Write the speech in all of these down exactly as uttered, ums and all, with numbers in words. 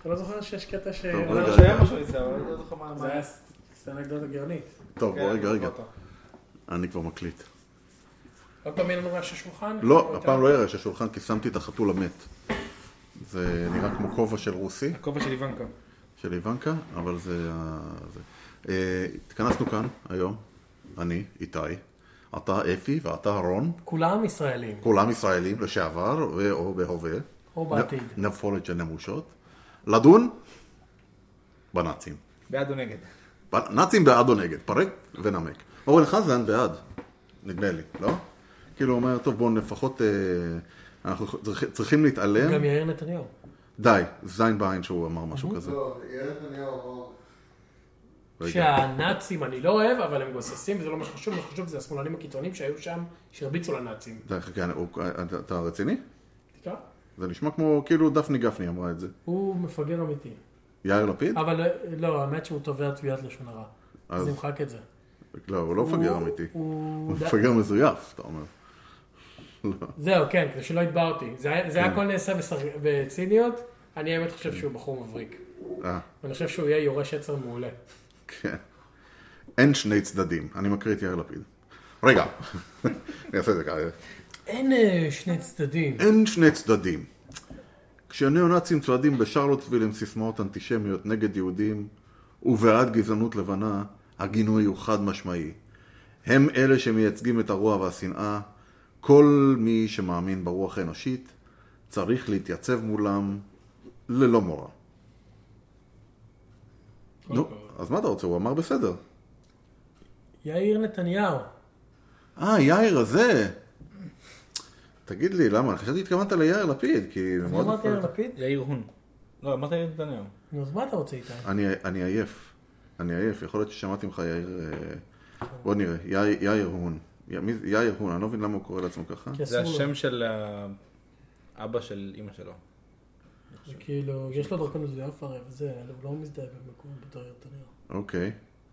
אתה לא זוכר שיש קטע ש... לא שהיה משהו איזה, אבל אני לא זוכר מה... זה היה אנקדוטה גאונית. טוב, רגע, רגע. אני כבר מקליט. עוד פעם אין לנו רעש השולחן? לא, הפעם לא יהיה רעש השולחן, כי שמתי את החתול המת. זה נראה כמו כובע של רוסי. הכובע של איוונקה. של איוונקה, אבל זה... התכנסנו כאן היום, אני, איתי, אתה אפי ואתה רון. כולם ישראלים. כולם ישראלים, לשעבר או בהווה. או בעתיד. נפולת של נמושות. לדון בנאצים. בעד או נגד? נאצים בעד או נגד, פרק ונמק. אורן חזן בעד, נדמה לי, לא? כאילו הוא אומר, טוב בואו לפחות, אנחנו צריכים להתעלם. גם יאיר נתניהו. די, זין בעין שהוא אמר משהו כזה. לא, יאיר נתניהו אמר... שהנאצים אני לא אוהב, אבל הם גוססים, וזה לא מה שחשוב, מה שחשוב זה השמאלנים הקיצוניים שהיו שם, שהרביצו לנאצים. די, חכה, אתה רציני? תקרא? זה נשמע כמו, כאילו דפני גפני אמרה את זה. הוא מפגר אמיתי. יאיר לפיד? אבל לא, האמת שהוא תובע תביעת לשון הרע. אז נמחק את זה. לא, הוא לא מפגר אמיתי. הוא מפגר מזויף, אתה אומר. זהו, כן, כדי שלא יתבע אותי. זה היה הכל נעשה בציניות, אני האמת חושב שהוא בחור מבריק. ואני חושב שהוא יהיה יורש עצר מעולה. כן. אין שני צדדים. אני מקריא את יאיר לפיד. רגע, אני אעשה את זה ככה. אין שני צדדים. אין שני צדדים. כשהניאו-נאצים צועדים בשרלוטסוויל עם סיסמאות אנטישמיות נגד יהודים ובעד גזענות לבנה, הגינוי הוא חד משמעי. הם אלה שמייצגים את הרוע והשנאה. כל מי שמאמין ברוח האנושית צריך להתייצב מולם ללא מורא. נו, אז מה אתה רוצה? הוא אמר בסדר. יאיר נתניהו. אה, יאיר הזה. תגיד לי, למה? אני חשבתי התכוונת ליאיר לפיד, כי... אני אמרתי יאיר לפיד? יאיר הון. לא, אמרת יאיר נתניהו. נו, אז מה אתה רוצה איתה? אני עייף. אני עייף. יכול להיות ששמעתי ממך יאיר... בוא נראה. יאיר הון. יאיר הון, אני לא מבין למה הוא קורא לעצמו ככה. זה השם של אבא של אמא שלו. זה כאילו, יש לו דרכון מזויף הרי, וזה, הוא לא מזדהה במקום בתור יאיר נתניהו. אוקיי.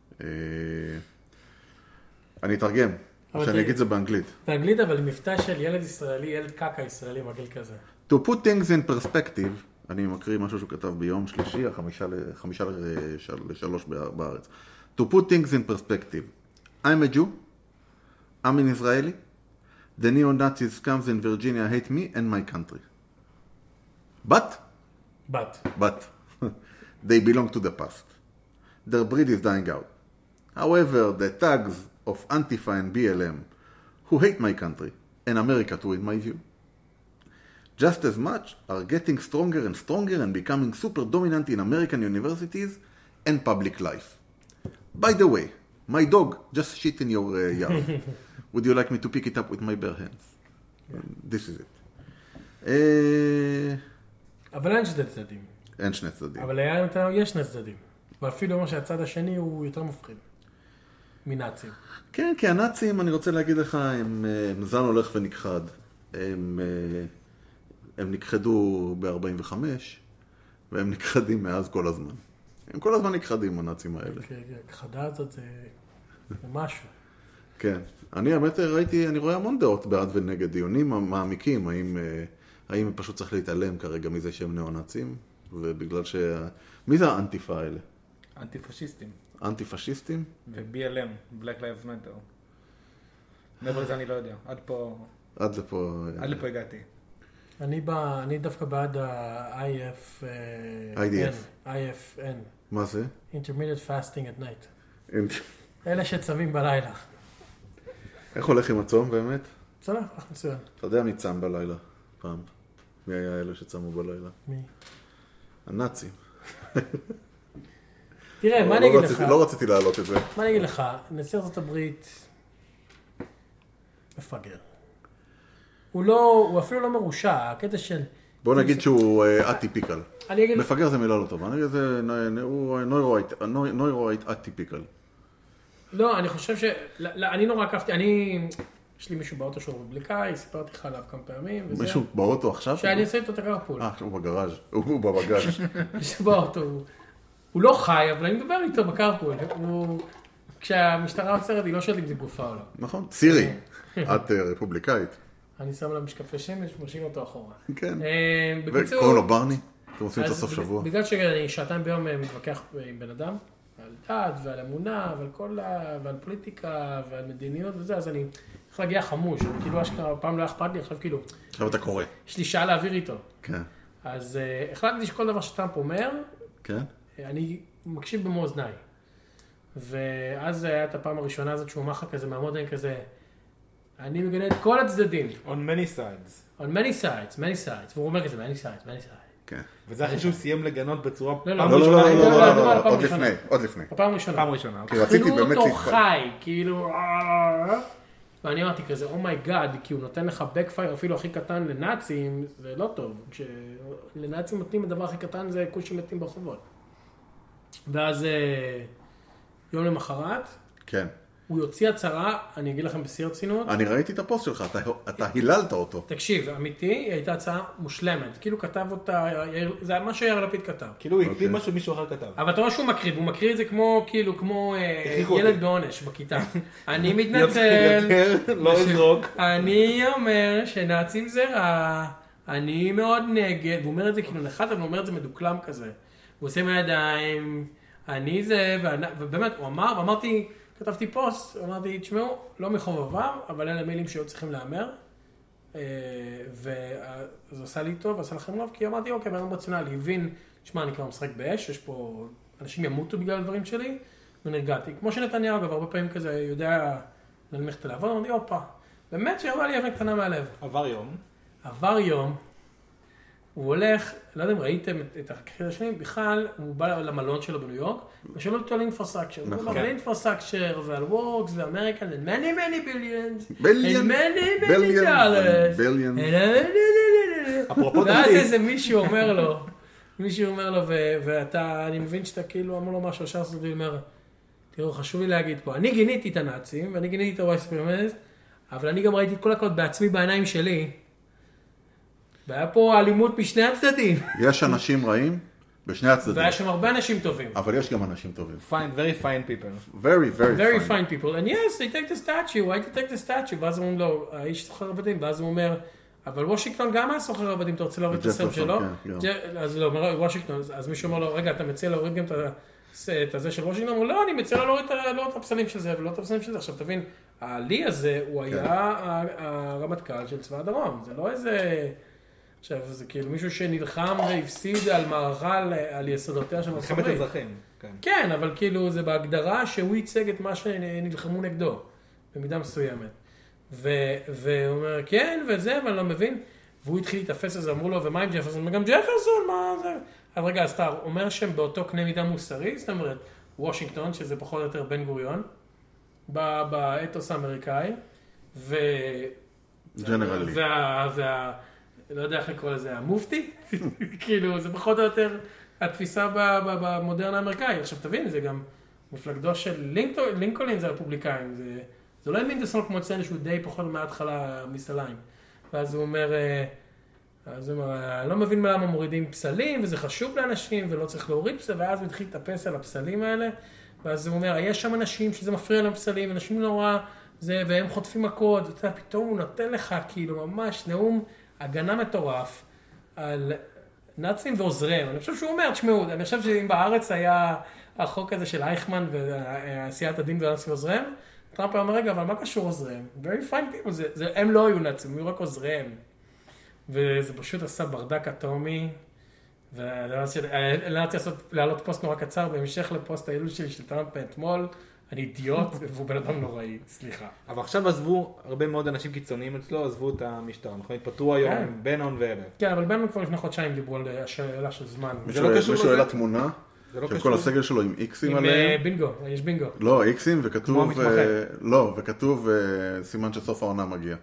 אני אתרגם, או שאני אגיד את זה באנגלית. באנגלית, אבל מבטא של ילד ישראלי, ילד קקה ישראלי, מגיל כזה. To put things in perspective, אני מקריא משהו שהוא כתב ביום שלישי, החמישה לשלוש בארץ. To put things in perspective, I'm a Jew, I'm an Israeli, the neo-Nazis scums in Virginia hate me and my country. But, but, but, they belong to the past. Their breed is dying out. However, the tags of Antifa and B L M, who hate my country, and America too in my view, just as much are getting stronger and stronger and becoming super dominant in American universities and public life. By the way, my dog just shit in your uh, yard. Would you like me to pick it up with my bare hands? Yeah. This is it. Uh... אבל אין שני צדדים. אין שני צדדים. אבל ליאיר נתניהו יש שני צדדים. ואפילו אומר שהצד השני הוא יותר מפחיד. מנאצים. כן, כי הנאצים, אני רוצה להגיד לך, הם, הם זן הולך ונכחד. הם, הם נכחדו ב-ארבעים וחמש, והם נכחדים מאז כל הזמן. הם כל הזמן נכחדים, הנאצים האלה. כן, כן, הכחדה הזאת זה משהו. כן. אני האמת ראיתי, אני רואה המון דעות בעד ונגד, דיונים מעמיקים, האם, האם פשוט צריך להתעלם כרגע מזה שהם נאו-נאצים, ובגלל ש... מי זה האנטיפה האלה? אנטי-פשיסטים. אנטי-פשיסטים? ו-B L M, Black Lives Matter. מעבר לזה אני לא יודע. עד פה... עד לפה... עד לפה הגעתי. אני בא, אני דווקא בעד ה-I F... I D F. I F N. מה זה? Intermittent Fasting at Night. אינט... אלה שצמים בלילה. איך הולך עם הצום באמת? בסדר, איך מצוין. אתה יודע מי צם בלילה פעם? מי היה אלה שצמו בלילה? מי? הנאצים. תראה, מה אני אגיד לך? לא רציתי להעלות את זה. מה אני אגיד לך? נשיא ארצות הברית מפגר. הוא לא, הוא אפילו לא מרושע, הקטע של... בוא נגיד שהוא אטיפיקל. מפגר זה מילה לא טובה. אני אגיד זה, הוא נוירואייט אטיפיקל. לא, אני חושב ש... אני נורא עקפתי, אני... יש לי מישהו באוטו שהוא רפובליקאי, סיפרתי לך עליו כמה פעמים. מישהו באוטו עכשיו? שאני עושה איתו את הקרפול. אה, הוא בגראז', הוא בבגאז'. מישהו באוטו, הוא לא חי, אבל אני מדבר איתו בקרפול. כשהמשטרה עוצרת, היא לא שואלת אם זה גופה או לא. נכון, סירי, את רפובליקאית. אני שם לה משקפי שמש, מושיב אותו אחורה. כן. וקוראים לו ברני? אתם רוצים את הסוף שבוע? בגלל שאני שעתיים ביום מתווכח עם בן אדם, על דת ועל אמונה ועל כל ה... ועל פוליטיקה ועל מדיניות וזה, אז אני יכול להגיע חמוש, כאילו אשכרה, פעם לא אכפת לי, עכשיו כאילו... עכשיו אתה קורא. יש לי שעה להעביר איתו. כן. אז uh, החלטתי שכל דבר שטראמפ אומר, כן? אני מקשיב במו אוזניי. ואז היה את הפעם הראשונה הזאת שהוא אמר לך כזה מהמודן כזה, אני מגנה את כל הצדדים. On many sides. On many sides, many sides. והוא אומר כזה, many sides, many sides. כן. וזה אחרי שהוא סיים לגנות בצורה לא, פעם לא, לא, ראשונה. לא, לא, לא, לא, פעם עוד ראשונה. לפני, עוד לפני. הפעם הראשונה. פעם ראשונה. כי רציתי אכלו באמת אותו להתפעל. חי, כאילו... ואני אמרתי כזה, אומייגאד, כי הוא נותן לך בקפייר אפילו הכי קטן לנאצים, זה לא טוב. כשלנאצים נותנים הדבר הכי קטן זה כושים מתים ברחובות. ואז יום למחרת, כן. הוא יוציא הצהרה, אני אגיד לכם בשיא הרצינות. אני ראיתי את הפוסט שלך, אתה- אתה היללת אותו. תקשיב, אמיתי, היא הייתה הצעה מושלמת. כאילו כתב אותה, זה מה שיאיר לפיד כתב. כאילו הוא הקליט אוקיי. מה שמישהו אחר כתב. אבל אתה רואה שהוא מקריא, הוא מקריא את זה כמו, כאילו, כמו אה, הכריחו ילד אותי. בעונש בכיתה. אני מתנצל, יותר לא אזרוק. אני אומר שנאצים זה רע, אני מאוד נגד, הוא אומר את זה כאילו נחת, אבל הוא אומר את זה מדוקלם כזה. הוא עושה מהידיים, אני זה, ואני- ובאמת, הוא אמר, ואמרתי, כתבתי פוסט, אמרתי, תשמעו, לא מחובבם, אבל אלה מילים שהיו צריכים לאמר. אה, וזה עשה לי טוב, עשה לכם רוב, כי אמרתי, אוקיי, בן רציונלי, הבין, תשמע, אני כבר משחק באש, יש פה, אנשים ימותו בגלל הדברים שלי, ונרגעתי. כמו שנתניהו, אגב, הרבה פעמים כזה יודע ללכת אליו, אמרתי, אופה, באמת שירדה לי אבן קטנה מהלב. עבר יום. עבר יום, הוא הולך, לא יודע אם ראיתם את- את הקטע השני, בכלל הוא בא למלון שלו בניו יורק, ושאלו אותו על אינפרסטרקצ'ר, הוא נכון. אמר על אינפרסטרקצ'ר ועל וורקס ואמריקן, and many many billions, Billion, and many many billions, dollars, billions. and- אפרופו ואז תחתית. איזה מישהו אומר לו, מישהו אומר לו, ו- ואתה, אני מבין שאתה כאילו אמר לו משהו, השאר סודי אומר, תראו, חשוב לי להגיד פה, אני גיניתי את הנאצים, ואני גיניתי את הווייס פרמסט, אבל אני גם ראיתי את כל הקוד בעצמי בעיניים שלי, והיה פה אלימות משני הצדדים, יש אנשים רעים בשני הצדדים, והיה שם הרבה אנשים טובים. אבל יש גם אנשים טובים. Fine, very fine people. Very, very Very fine. fine people, and yes, they take the statue, why they take the statue, ואז אומרים לו, האיש סוחר עבדים, ואז הוא אומר, אבל וושינגטון גם היה סוחר עבדים, אתה רוצה להוריד את הסם ג'פרסון, שלו? כן, גם. ג'- אז לא, אומר וושינגטון, אז מישהו אומר לו, רגע, אתה מציע להוריד גם את ה- את הזה של וושינגטון? הוא אומר, לא, אני מציע לו להוריד את ה- לא את הפסלים של זה ולא את הפסלים של זה. עכשיו תבין, העלי הזה, הוא כן. היה ה- הרמטכ"ל של צבא הדרום, זה לא איזה... עכשיו, זה כאילו מישהו שנלחם והפסיד על מערכה על- על יסודותיה של ארצות מלחמת הברית. אזרחים. כן. כן, אבל כאילו זה בהגדרה שהוא ייצג את מה שנלחמו נגדו, במידה מסוימת. ו- והוא אומר, כן, וזה, אבל אני לא מבין. והוא התחיל להתאפס על זה, אמרו לו, ומה עם ג'פרסון? וגם ג'פרסון, מה זה? אז רגע, אז אתה אומר שהם באותו קנה מידה מוסרי, זאת אומרת, וושינגטון, שזה פחות או יותר בן גוריון, ב- באתוס האמריקאי, ו... ג'נרלי. וה... וה... לא יודע איך לקרוא לזה, המופתי? כאילו, זה פחות או יותר התפיסה ב- ב- במודרן האמריקאי. עכשיו תבין, זה גם מפלגתו של לינקו- לינקולין, זה רפובליקאים. זה, זה לא ימין ושמאל כמו אצלנו, שהוא די פחות מההתחלה מסליים. ואז הוא אומר, אה, אז הוא אומר, אני לא מבין למה מורידים פסלים, וזה חשוב לאנשים, ולא צריך להוריד פסל, ואז הוא התחיל לטפס על הפסלים האלה, ואז הוא אומר, יש שם אנשים שזה מפריע להם פסלים, אנשים נורא, זה, והם חוטפים מכות, ואתה יודע, פתאום הוא נותן לך, כאילו, ממש נאום הגנה מטורף על נאצים ועוזריהם. אני חושב שהוא אומר, תשמעו, אני חושב שאם בארץ היה החוק הזה של אייכמן ועשיית הדין ונאצים ועוזריהם, טראמפ היה אומר, רגע, אבל מה קשור עוזריהם? Very fine people, זה, זה, הם לא היו נאצים, הם היו רק עוזריהם. וזה פשוט עשה ברדק אטומי, ואני רציתי להעלות פוסט נורא קצר, בהמשך לפוסט העילול שלי של טראמפ אתמול, אני אידיוט, והוא בן אדם נוראי, סליחה. אבל עכשיו עזבו, הרבה מאוד אנשים קיצוניים אצלו, עזבו את המשטרה. נכון, התפטרו היום כן. בנון ואלה. כן, אבל בנו כבר לפני חודשיים דיברו על השאלה של זמן. זה לא קשור מישהו לזה? העלה תמונה זה לא של קשור כל לזה? הסגל שלו עם איקסים עם עליהם. אה, בינגו, יש בינגו. לא, איקסים, כמו וכתוב, המתמחה. אה, לא, וכתוב אה, סימן שסוף העונה מגיע.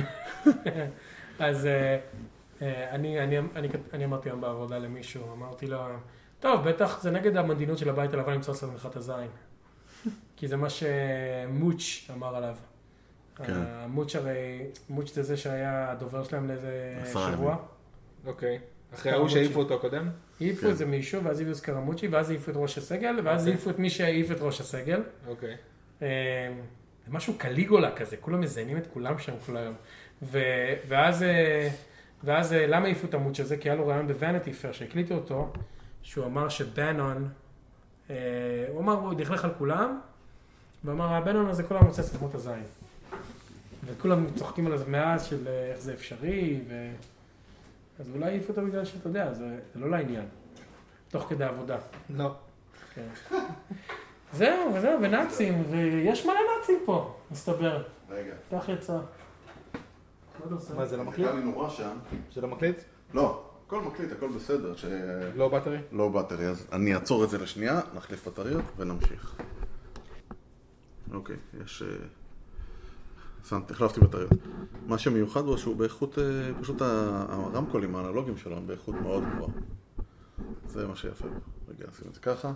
אז אה, אה, אני, אני, אני, אני אמרתי היום בעבודה למישהו, אמרתי לו, טוב, בטח זה נגד המדינות של הבית הלבן למצוא אצלנו מחאת הזין. כי זה מה שמוץ' אמר עליו. כן. המוץ' הרי, מוץ' זה זה שהיה הדובר שלהם לאיזה עשרה שבוע. ימים. אוקיי. אחרי ההוא שהעיפו אותו קודם? העיפו כן. איזה מישהו, ואז העיפו את סקרמוצ'י, ואז העיפו את ראש הסגל, ואז אוקיי. העיפו את מי שהעיף את ראש הסגל. אוקיי. אה, זה משהו קליגולה כזה, כולם מזיינים את כולם שם כל היום. ו- ואז, אה, ואז למה העיפו את המוץ' הזה? כי היה לו רעיון בוונטי פייר שהקליטו אותו, שהוא אמר שבנון, הוא אמר, הוא דכלך על כולם, ואמר, הבנון הזה כולם מוצא סתמות הזין. וכולם צוחקים על זה מאז של איך זה אפשרי, ו... אז אולי העיפו אותו בגלל שאתה יודע, זה לא לעניין. תוך כדי עבודה. לא. כן. זהו, וזהו, ונאצים, ויש מלא נאצים פה, מסתבר. רגע. כך יצא. מה אתה עושה? מה, זה לא מקליט? נקרא לי נורא שם. זה לא מקליט? לא, הכל מקליט, הכל בסדר. ש... לא בטרי? לא בטרי, אז אני אעצור את זה לשנייה, נחליף בטריות ונמשיך. אוקיי, יש... שמתי, החלפתי בטריות. מה שמיוחד הוא שהוא באיכות, פשוט הרמקולים האנלוגיים שלו הם באיכות מאוד גבוהה. זה מה שיפה. רגע, נשים את זה ככה.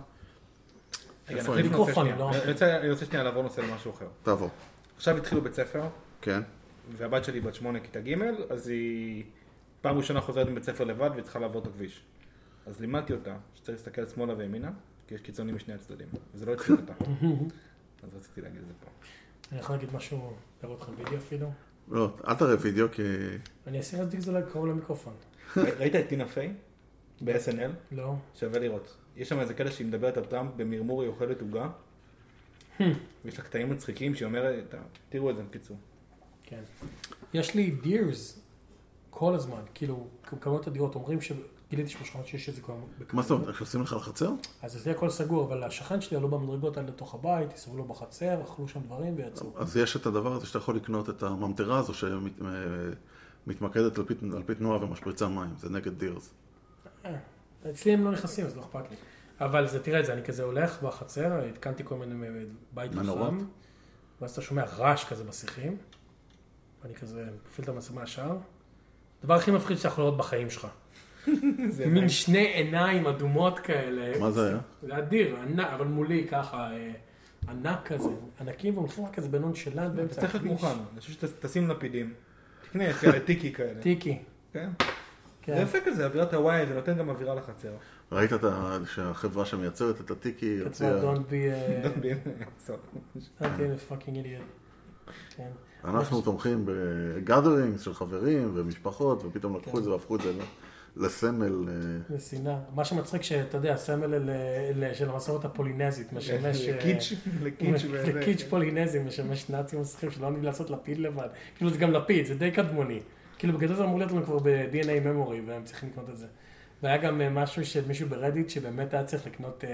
מיקרופונים, לא? אני רוצה שנייה לעבור נושא למשהו אחר. תעבור. עכשיו התחילו בית ספר, כן. והבת שלי בת שמונה כיתה ג', אז היא פעם ראשונה חוזרת מבית ספר לבד והיא צריכה לעבור את הכביש. אז לימדתי אותה שצריך להסתכל שמאלה וימינה, כי יש קיצונים משני הצדדים, וזה לא הצליח אותה. אז רציתי להגיד את זה פה. אני יכול להגיד משהו, תראו אתכם וידאו אפילו? לא, אל תראה וידאו כי... אני אעשה את זה קרוב למיקרופון. ראית את טינה פיי? ב-אס אן אל? לא. שווה לראות. יש שם איזה קטע שהיא מדברת על טראמפ במרמור היא אוכלת עוגה. ויש לה קטעים מצחיקים שהיא אומרת, תראו את זה בקיצור. כן. יש לי דירס כל הזמן, כאילו, כמות הדירות אומרים שגיליתי שבשכונות שיש את זה כבר... מה זאת אומרת, איך עושים לך לחצר? אז זה הכל סגור, אבל השכן שלי עלו במדרגות עד לתוך הבית, הסתובבו לו בחצר, אכלו שם דברים ויצאו. אז יש את הדבר הזה שאתה יכול לקנות את הממטרה הזו שמתמקדת על פי תנועה ומשפריצה מים, זה נגד דירס. אצלי הם לא נכנסים, אז לא אכפת לי. אבל זה, תראה את זה, אני כזה הולך בחצר, התקנתי כל מיני בית חכם, ואז אתה שומע רעש כזה בשיחים, ואני כזה מפעיל את המצלמה השאר. הדבר הכי מפחיד שאתה יכול לראות בחיים שלך. מין שני עיניים אדומות כאלה. מה זה היה? זה אדיר, אבל מולי ככה, ענק כזה, ענקים, והולכים רק כזה בנונשלנט באמצע הכביש. אתה צריך להיות מוכן, אני חושב שתשים לפידים. תקנה, יש כאלה טיקי כאלה. טיקי. כן. זה יפה כזה, אווירת הוואי, זה נותן גם אווירה לחצר. ראית שהחברה שמייצרת את הטיקי הוציאה... Don't be... Don't be... Don't be a fucking idiot. אנחנו תומכים בגאדרינגס של חברים ומשפחות, ופתאום לקחו את זה והפכו את זה לסמל... לסינה. מה שמצחיק שאתה יודע, הסמל של המסורת הפולינזית משמש... לקיץ'. לקיץ' פולינזי משמש נאצים מצחיקים שלא עונים לעשות לפיד לבד. כאילו זה גם לפיד, זה די קדמוני. כאילו בגלל זה אמור להיות לנו כבר ב-די אן איי memory, והם צריכים לקנות את זה. והיה גם משהו של מישהו ברדיט שבאמת היה צריך לקנות...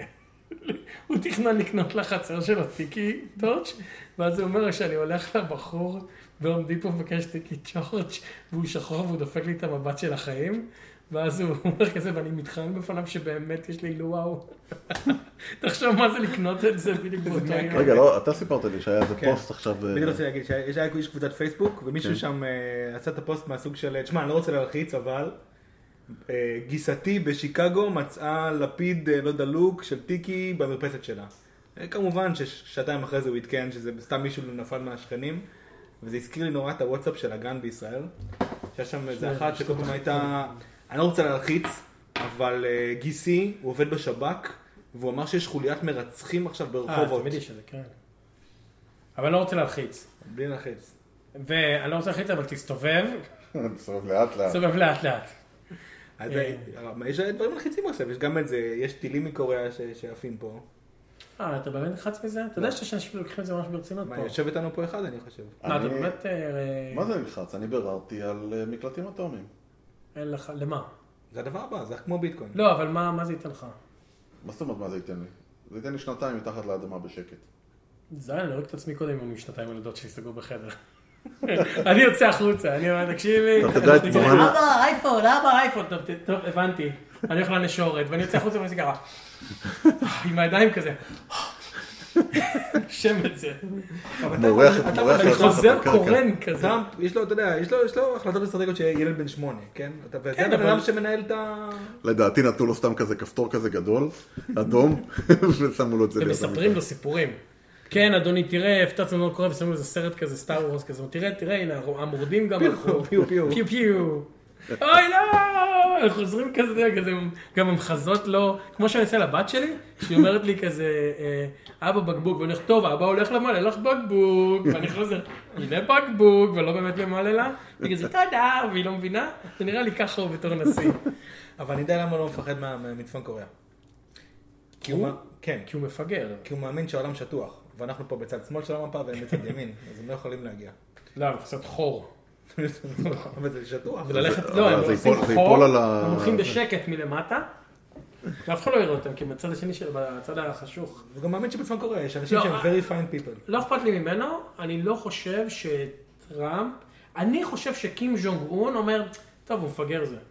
הוא תכנן לקנות לחצר שלו טיקי טורץ', ואז הוא אומר שאני הולך לבחור ועומדי פה מבקש טיקי טורץ', והוא שחור והוא דופק לי את המבט של החיים, ואז הוא אומר כזה ואני מתחנן בפניו שבאמת יש לי לואו. תחשוב מה זה לקנות את זה בדיוק באותו יום. רגע, לא, אתה סיפרת לי שהיה איזה פוסט עכשיו... בדיוק רוצה להגיד, שהיה איש קבוצת פייסבוק, ומישהו שם עשה את הפוסט מהסוג של, תשמע, אני לא רוצה להלחיץ, אבל... גיסתי בשיקגו מצאה לפיד לא דלוק של טיקי במרפסת שלה. כמובן ששעתיים אחרי זה הוא התקן שזה סתם מישהו נפל מהשכנים, וזה הזכיר לי נורא את הוואטסאפ של הגן בישראל, שיש שם איזה אחת שכל פעם הייתה, אני לא רוצה להלחיץ, אבל גיסי הוא עובד בשב"כ, והוא אמר שיש חוליית מרצחים עכשיו ברחובות. אה, תמיד יש את זה, כן. אבל אני לא רוצה להלחיץ. בלי להלחיץ. ואני לא רוצה להלחיץ, אבל תסתובב. תסתובב לאט לאט. תסתובב לאט לאט. אז יש דברים מלחיצים עכשיו, יש גם את זה, יש טילים מקוריאה שעפים פה. אה, אתה באמת לחץ מזה? אתה יודע שיש אנשים לוקחים את זה ממש ברצינות פה. מה, יושב איתנו פה אחד, אני חושב. מה, אתה באמת... מה זה נלחץ? אני ביררתי על מקלטים אטומיים. אין לך, למה? זה הדבר הבא, זה כמו ביטקוין. לא, אבל מה זה ייתן לך? מה זאת אומרת מה זה ייתן לי? זה ייתן לי שנתיים מתחת לאדמה בשקט. זה, אני רואה את עצמי קודם עם שנתיים ילדות שהסתגרו בחדר. אני יוצא החוצה, אני אומר, תקשיבי. אתה יודע את זמן... אבא, אייפון, אבא, אייפון. טוב, הבנתי. אני הולך לנשורת, ואני יוצא החוצה ואני עושה ככה. עם הידיים כזה. שם את זה. מורח את מורח. אני חוזר קורן כזה. יש לו, אתה יודע, יש לו החלטות אסטרטגיות שילד בן שמונה, כן? וזה בן אדם שמנהל את ה... לדעתי נתנו לו סתם כזה כפתור כזה גדול, אדום, ושמו לו את זה. ומספרים לו סיפורים. כן, אדוני, תראה, הפתענו לא קורה, ושמו איזה סרט כזה, סטאר וורס כזה, תראה, תראה, הנה, המורדים גם הלכו. פיו פיו. פיו פיו. אוי לא! אנחנו חוזרים כזה, כזה, גם המחזות לא, כמו שאני עושה לבת שלי, שהיא אומרת לי כזה, אבא בקבוק, ואני הולך, טוב, אבא הולך למלא לך בקבוק, ואני חוזר, הנה בקבוק, ולא באמת ממלא לה, והיא כזה, תודה, והיא לא מבינה, זה נראה לי ככה הוא בתור נשיא. אבל אני יודע למה לא מפחד מצפון קוריאה. כי הוא, כן, כי הוא מפגר. כי הוא מאמין שהעולם שטוח, ואנחנו פה בצד שמאל של המפה והם בצד ימין, אז הם לא יכולים להגיע. לא, אבל קצת חור. אבל זה שטוח. וללכת, לא, הם עושים חור, הם הולכים בשקט מלמטה, ואף אחד לא יראה אותם, כי בצד השני של, בצד החשוך. הוא גם מאמין שבצפון קוריאה יש אנשים שהם very fine people. לא אכפת לי ממנו, אני לא חושב שטראמפ, אני חושב שקים ז'ונג און אומר, טוב, הוא מפגר זה.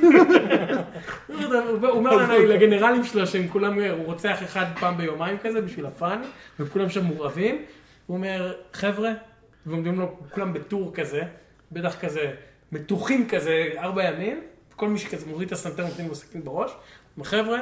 הוא אומר לגנרלים שלו שהם כולם, הוא רוצח אחד פעם ביומיים כזה בשביל הפאן, וכולם שם מורעבים, הוא אומר, חבר'ה, ועומדים לו כולם בטור כזה, בטח כזה, מתוחים כזה, ארבע ימים, כל מי שכזה מוריד את הסנטר נותנים לו סכין בראש, חבר'ה,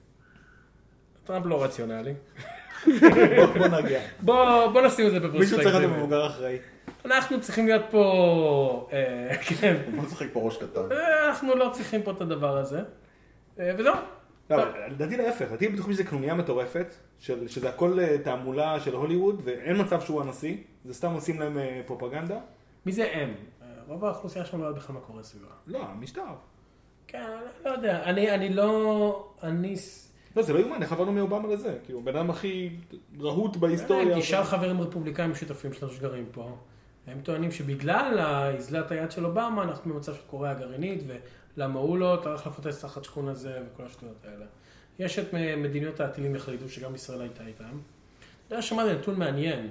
טראמפ לא רציונלי. בוא נגיע. בוא נשים את זה בפרספקטיבה. מישהו צריך להיות מבוגר אחראי. אנחנו צריכים להיות פה, כן. בוא נשחק פה ראש קטן. אנחנו לא צריכים פה את הדבר הזה. וזהו. לדעתי להפך, לדעתי בטוחים שזה קנוניה מטורפת, שזה הכל תעמולה של הוליווד, ואין מצב שהוא הנשיא, זה סתם עושים להם פרופגנדה. מי זה הם? רוב האוכלוסייה שלנו לא יודעת בכלל מה קורה סביבה. לא, המשטר. כן, לא יודע, אני לא, אני... לא, זה לא יומן, איך עברנו מאובמה לזה, כאילו, בן אדם הכי רהוט בהיסטוריה. תשאל חברים רפובליקאים משותפים שלנו שגרים פה, הם טוענים שבגלל האזלת היד של אובמה, אנחנו במצב של קוריאה גרעינית, ולמה הוא לא טרח לפוצץ תחת שכון הזה וכל השטויות האלה. יש את מדיניות הטילים יחליטו, שגם ישראל הייתה איתם. אתה יודע, שמעתי נתון מעניין,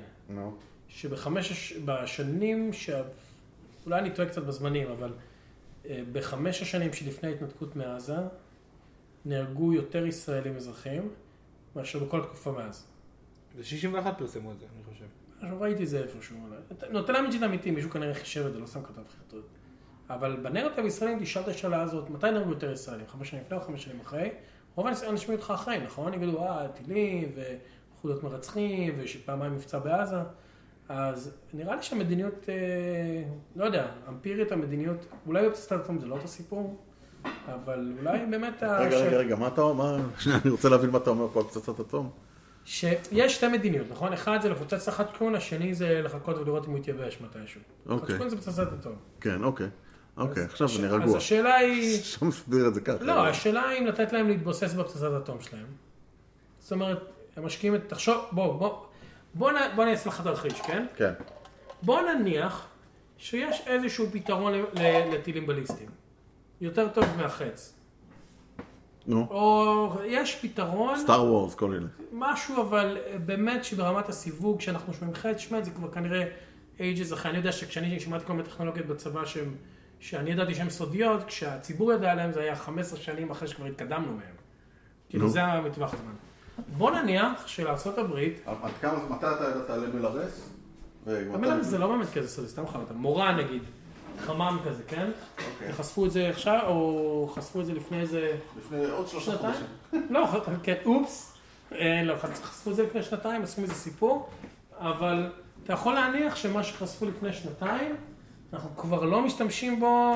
שבחמש, בשנים, אולי אני טועה קצת בזמנים, אבל בחמש השנים שלפני ההתנתקות מעזה, נהרגו יותר ישראלים אזרחים, מאשר בכל תקופה מאז. ב-שישים ואחת פרסמו את זה, אני חושב. עכשיו ראיתי את זה איפשהו. נותן להם ג'יט אמיתי, מישהו כנראה חישב את זה, לא שם כתב חיתות. אבל בנרטיב הישראלים תשאל את השאלה הזאת, מתי נהרגו יותר ישראלים? חמש שנים לפני או חמש שנים אחרי? רוב האנשים אותך אחרי, נכון? יגידו, אה, טילים, וחוליות מרצחים, ושפעמיים מבצע בעזה. אז נראה לי שהמדיניות, לא יודע, אמפירית המדיניות, אולי בפצצת אטום זה לא אותו סיפור, אבל אולי באמת... רגע, רגע, רגע, מה אתה אומר? אני רוצה להבין מה אתה אומר פה על פצצת אטום. שיש שתי מדיניות, נכון? אחד זה לפוצץ תחת שכון, השני זה לחכות ולראות אם הוא יתייבש מתישהו. תחת שכון זה פצצת אטום. כן, אוקיי. אוקיי, עכשיו אני רגוע. אז השאלה היא... שם מסביר את זה ככה. לא, השאלה היא אם לתת להם להתבוסס בפצצת אטום שלהם. זאת אומרת, הם משקיעים את... תחשוב, בוא, בוא, בוא, בוא נעשה לך תרחיש, כן? כן. בוא נניח שיש איזשהו פתרון לטילים בליסטיים. יותר טוב מהחץ. נו. או יש פתרון... סטאר וורס, כל אלה. משהו, אבל באמת שברמת הסיווג, כשאנחנו שומעים חץ, שמעת, זה כבר כנראה אייג'ס אחרי. אני יודע שכשאני שמעתי כל מיני טכנולוגיות בצבא, שהם, שאני ידעתי שהן סודיות, כשהציבור ידע עליהם, זה היה חמש עשרה שנים אחרי שכבר התקדמנו מהם. כאילו זה המטווח הזמן. בוא נניח שלארצות הברית... עד כמה, מתי אתה ידעת עליהם מלרס? המלרס זה לא באמת כזה סודי, סתם חלטה. מורה נגיד. חמם כזה, כן? חשפו את זה עכשיו, או חשפו את זה לפני איזה... לפני עוד שלושה חודשים. לא, כן, אופס. לא, חשפו את זה לפני שנתיים, עשו מזה סיפור, אבל אתה יכול להניח שמה שחשפו לפני שנתיים, אנחנו כבר לא משתמשים בו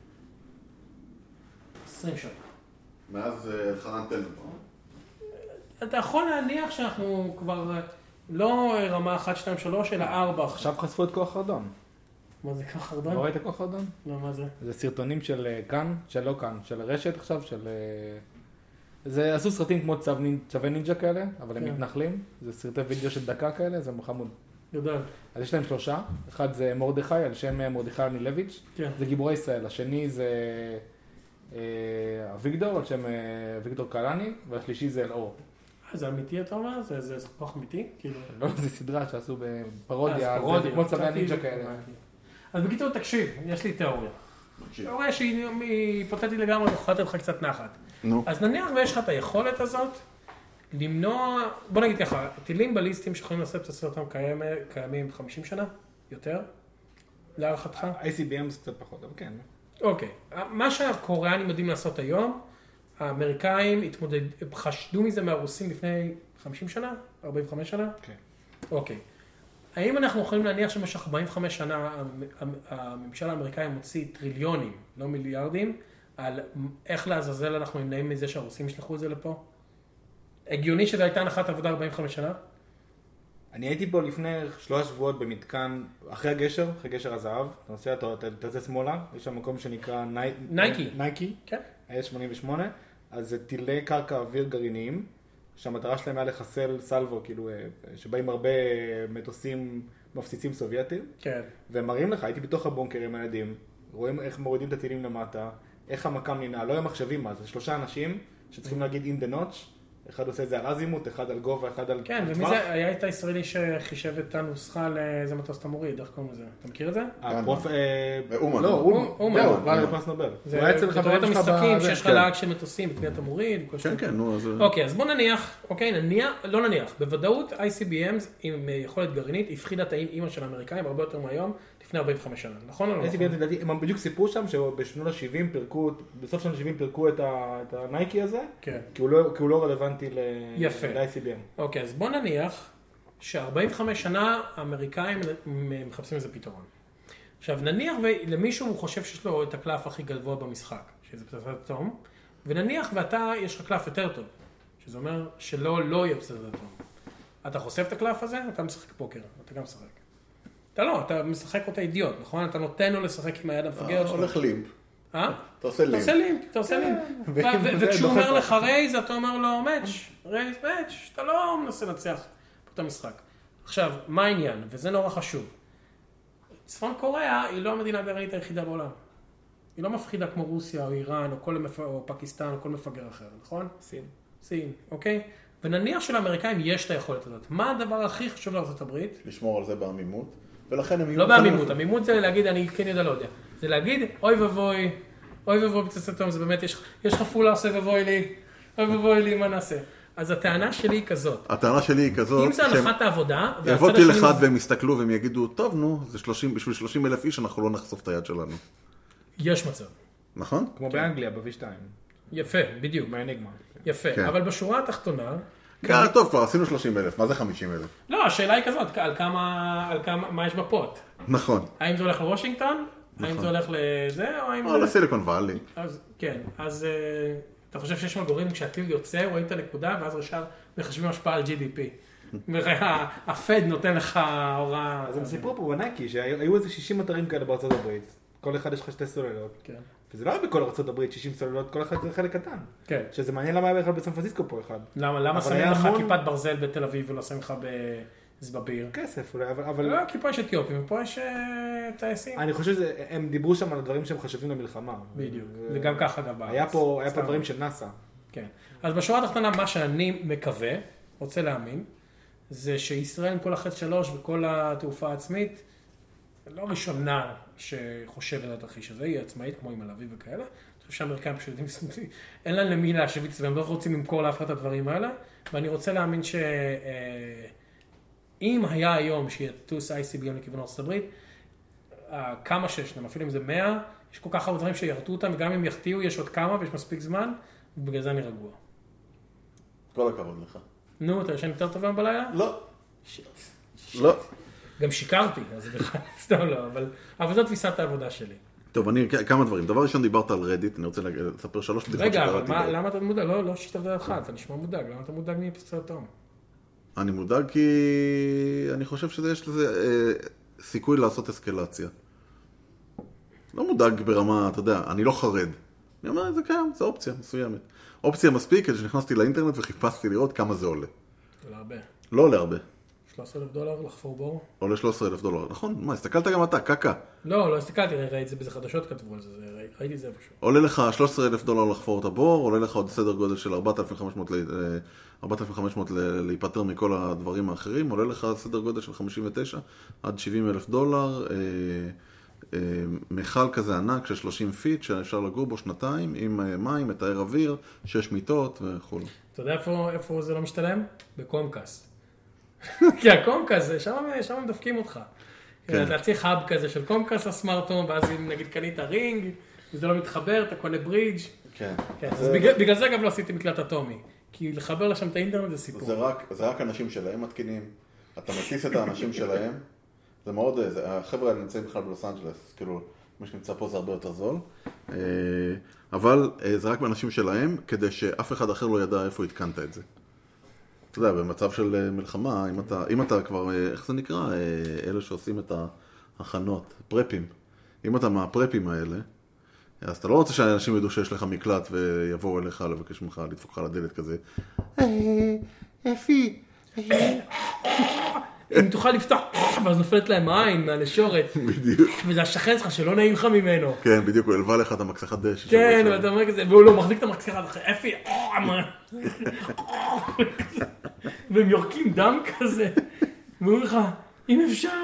עשרים שנה. מאז חנן טלנטון. אתה יכול להניח שאנחנו כבר לא רמה אחת, שתיים, שלוש, אלא ארבע. עכשיו חשפו את כוח ארדון. מה זה כוח ארדון? לא ראית כוח ארדון? לא, מה זה? זה סרטונים של כאן, של לא כאן, של רשת עכשיו, של... זה עשו סרטים כמו צווי נינג'ה כאלה, אבל הם מתנחלים. זה סרטי וידאו של דקה כאלה, זה חמוד. גדול. אז יש להם שלושה. אחד זה מורדכי, על שם מורדכי אנילביץ'. זה גיבורי ישראל. השני זה אביגדור, על שם אביגדור קלני, והשלישי זה אלאור. זה אמיתי אתה אומר? זה כוח אמיתי? לא, זה סדרה שעשו בפרודיה, זה כמו צווי נינג'ה כאלה. אז בקיצור, תקשיב, יש לי תיאוריה. תיאוריה שהיא היפותטית לגמרי, יכולה לתת לך קצת נחת. אז נניח ויש לך את היכולת הזאת, למנוע, בוא נגיד ככה, טילים בליסטיים שיכולים לעשות את הסרטון קיימים חמישים שנה, יותר, להערכתך? איי סי בי אם זה קצת פחות, אבל כן. אוקיי, מה שהקוריאנים יודעים לעשות היום, האמריקאים התמודד, חשדו מזה מהרוסים לפני חמישים שנה, ארבעים וחמש שנה? כן. אוקיי. האם אנחנו יכולים להניח שבמשך ארבעים וחמש שנה הממשל האמריקאי מוציא טריליונים, לא מיליארדים, על איך לעזאזל אנחנו נמנעים מזה שהרוסים ישלחו את זה לפה? הגיוני שזו הייתה הנחת עבודה ארבעים וחמש שנה? אני הייתי פה לפני שלושה שבועות במתקן, אחרי הגשר, אחרי גשר הזהב, אתה נוסע, אתה תצא שמאלה, יש שם מקום שנקרא נייקי. נייקי, כן. ה-אס שמונים ושמונה, אז זה טילי קרקע אוויר גרעיניים, שהמטרה שלהם היה לחסל סלבו, כאילו, שבאים הרבה מטוסים מפציצים סובייטים, כן. והם מראים לך, הייתי בתוך הבונקר עם הילדים, רואים איך מורידים את הטילים למטה, איך המקם ננעל, לא היה מחשבים מה, זה שלושה אנשים שצריכים להגיד in the notch, אחד עושה את זה על אזימוט, אחד על גובה, אחד על כן, ומי זה, היה את הישראלי שחישב את הנוסחה לאיזה מטוס אתה מוריד, איך קוראים לזה? אתה מכיר את זה? הפרופ... אומן. לא, אומן, הוא בא לפרס נובל. זה תורת המשחקים שיש לך להג של מטוסים, את מי אתה מוריד. כן, כן, נו, אז... אוקיי, אז בוא נניח, אוקיי, נניח, לא נניח, בוודאות איי סי בי אמס עם יכולת גרעינית הפחידה את האמא של האמריקאים הרבה יותר מהיום, לפני ארבעים וחמש שנה, נכון או לא? איי סי בי אמס, לדעתי, הם בדיוק סיפרו שם שבשנות ה-שבעים פירקו, בסוף שנות ה-שבעים פירקו את הנייקי הזה, כי הוא לא רלוונטי ל-איי סי בי אם. אוקיי, אז בוא נניח ש-ארבעים וחמש שנה האמריקאים מחפשים איזה פתרון. עכשיו, נניח למישהו הוא חושב שיש לו את הקלף הכי גבוה במשחק, שזה פצצת אטום, ונניח ואתה, יש לך קלף יותר טוב, שזה אומר שלא, לא יהיה פצצת אטום. אתה חושף את הקלף הזה, אתה משחק פוקר, אתה גם משחק. אתה לא, אתה משחק אותה אידיוט, נכון? אתה נותן לו לשחק עם היד המפגר שלו. הולך לימפ. אה? אתה עושה לימפ. אתה עושה לימפ, אתה עושה לימפ. וכשהוא אומר לך רייז, אתה אומר לו מאץ', רייז, מאץ', אתה לא מנסה לנצח את המשחק. עכשיו, מה העניין? וזה נורא חשוב. צפון קוריאה היא לא המדינה הגרעינית היחידה בעולם. היא לא מפחידה כמו רוסיה או איראן או פקיסטן או כל מפגר אחר, נכון? סין. סין, אוקיי? ונניח שלאמריקאים יש את היכולת הזאת. מה הדבר הכי חשוב לארצות הברית? לשמור על זה בעמימות, ולכן הם יהיו... לא בעמימות, עמימות זה להגיד, אני כן יודע, לא יודע. זה להגיד, אוי ובוי, אוי ובוי פצצת אטום, זה באמת, יש לך פולה עושה ובוי לי, אוי ובוי לי, מה נעשה? אז הטענה שלי היא כזאת. הטענה שלי היא כזאת... אם זה הנחת העבודה... יבוא טיל אחד והם יסתכלו והם יגידו, טוב נו, זה שלושים, בשביל שלושים אלף איש אנחנו לא נחשוף את היד שלנו. יש מצב. נכון? כמו באנגליה, ב-וי שתיים. יפה, בדיוק. מהאניגמה. יפה, אבל בשורה התחתונה... כן, טוב, כבר עשינו שלושים אלף, מה זה חמישים אלף? לא, השאלה היא כזאת, על כמה, על כמה, מה יש בפוט. נכון. האם זה הולך לוושינגטון? האם זה הולך לזה, או האם זה... או לסיליקון ואלי. אז, כן, אז אתה חושב שיש מגורים כשהטיל יוצא, רואים את הנקודה, ואז רשאר מחשבים השפעה על ג'י די פי. והפד נותן לך הוראה... אז הם סיפרו פה בנייקי, שהיו איזה שישים אתרים כאלה בארצות הברית. כל אחד יש לך שתי סוללות. כן. וזה לא היה בכל ארצות הברית, שישים סוללות, כל אחד זה חלק קטן. כן. שזה מעניין למה היה בכלל בסן פרנסיסקו פה אחד. למה? למה שמים לך כיפת ברזל בתל אביב ולא שמים לך בזבביר? כסף אולי, אבל... לא, כי פה יש אתיופים ופה יש טייסים. אני חושב שהם דיברו שם על הדברים שהם חשבים למלחמה. בדיוק. וגם ככה גם בארץ. היה פה דברים של נאסא. כן. אז בשורה התחתונה, מה שאני מקווה, רוצה להאמין, זה שישראל עם כל החץ שלוש וכל התעופה העצמית, לא ראשונה שחושבת על התרחיש הזה, היא עצמאית כמו עם הלוי וכאלה. אני חושב שהאמריקאים פשוט יודעים, אין להם למי להשוויץ, והם לא רוצים למכור לאף אחד את הדברים האלה, ואני רוצה להאמין שאם היה היום שיטוס איי סי בי אם לכיוון ארצות הברית, כמה שיש להם, אפילו אם זה מאה, יש כל כך הרבה דברים שירתו אותם, וגם אם יחטיאו, יש עוד כמה ויש מספיק זמן, ובגלל זה אני רגוע. כל הכבוד לך. נו, אתה ישן יותר טוב היום בלילה? לא. שיט. לא. גם שיקרתי, אז זה בכלל, סתם לא, אבל, אבל זו תפיסת העבודה שלי. טוב, אני, כמה דברים. דבר ראשון, דיברת על רדיט, אני רוצה לספר שלוש בדיחות רגע, אבל שקראתי. מה, למה אתה מודאג? לא, לא שיטת דעתך, אתה נשמע מודאג, למה אתה מודאג מפצצת אטום? אני מודאג כי אני חושב שיש לזה אה, סיכוי לעשות אסקלציה. לא מודאג ברמה, אתה יודע, אני לא חרד. אני אומר, זה קיים, זה אופציה מסוימת. אופציה מספיק, כדי שנכנסתי לאינטרנט וחיפשתי לראות כמה זה עולה. עולה הרבה. לא עולה הרבה. שלושה עשר אלף דולר לחפור בור? עולה שלושה עשר אלף דולר, נכון? מה, הסתכלת גם אתה, קקה. לא, לא הסתכלתי, ראיתי את זה בזה חדשות כתבו על זה, ראיתי את זה פשוט. עולה לך שלושה עשר אלף דולר לחפור את הבור, עולה לך עוד סדר גודל של ארבעת אלפים וחמש מאות להיפטר מכל הדברים האחרים, עולה לך סדר גודל של חמישים ותשע עד שבעים אלף דולר, מחל כזה ענק של שלושים פיט, שאפשר לגור בו שנתיים, עם מים, מתאר אוויר, שש מיטות וכו'. אתה יודע איפה, איפה זה לא משתלם? בקומקאסט. כי הקומקאסט, שם הם דופקים אותך. אתה צריך האב כזה של קומקאסט לסמארטון, ואז אם נגיד קנית רינג, וזה לא מתחבר, אתה קונה ברידג'. כן. אז בגלל זה גם לא עשיתי מקלט אטומי. כי לחבר לשם את האינטרנט זה סיפור. זה רק אנשים שלהם מתקינים. אתה מטיס את האנשים שלהם, זה מאוד, זה, החבר'ה האלה נמצאים בכלל בלוס אנג'לס, כאילו, מה שנמצא פה זה הרבה יותר זול, אבל זה רק באנשים שלהם, כדי שאף אחד אחר לא ידע איפה התקנת את זה. אתה יודע, במצב של מלחמה, אם אתה, אם אתה כבר, איך זה נקרא, אלה שעושים את ההכנות, פרפים, אם אתה מהפרפים האלה, אז אתה לא רוצה שאנשים ידעו שיש לך מקלט ויבואו אליך לבקש ממך, לדפוק לך לדלת כזה. אפי. אם תוכל לפתוח, ואז נופלת להם העין מהנשורת. בדיוק. וזה השכן שלך שלא נעים לך ממנו. כן, בדיוק, הוא הלווה לך את המקסחת דש. כן, ואתה אומר כזה, והוא לא מחזיק את המקסחת אחרי, אפי, והם יורקים דם כזה. והוא אומר לך, אם אפשר.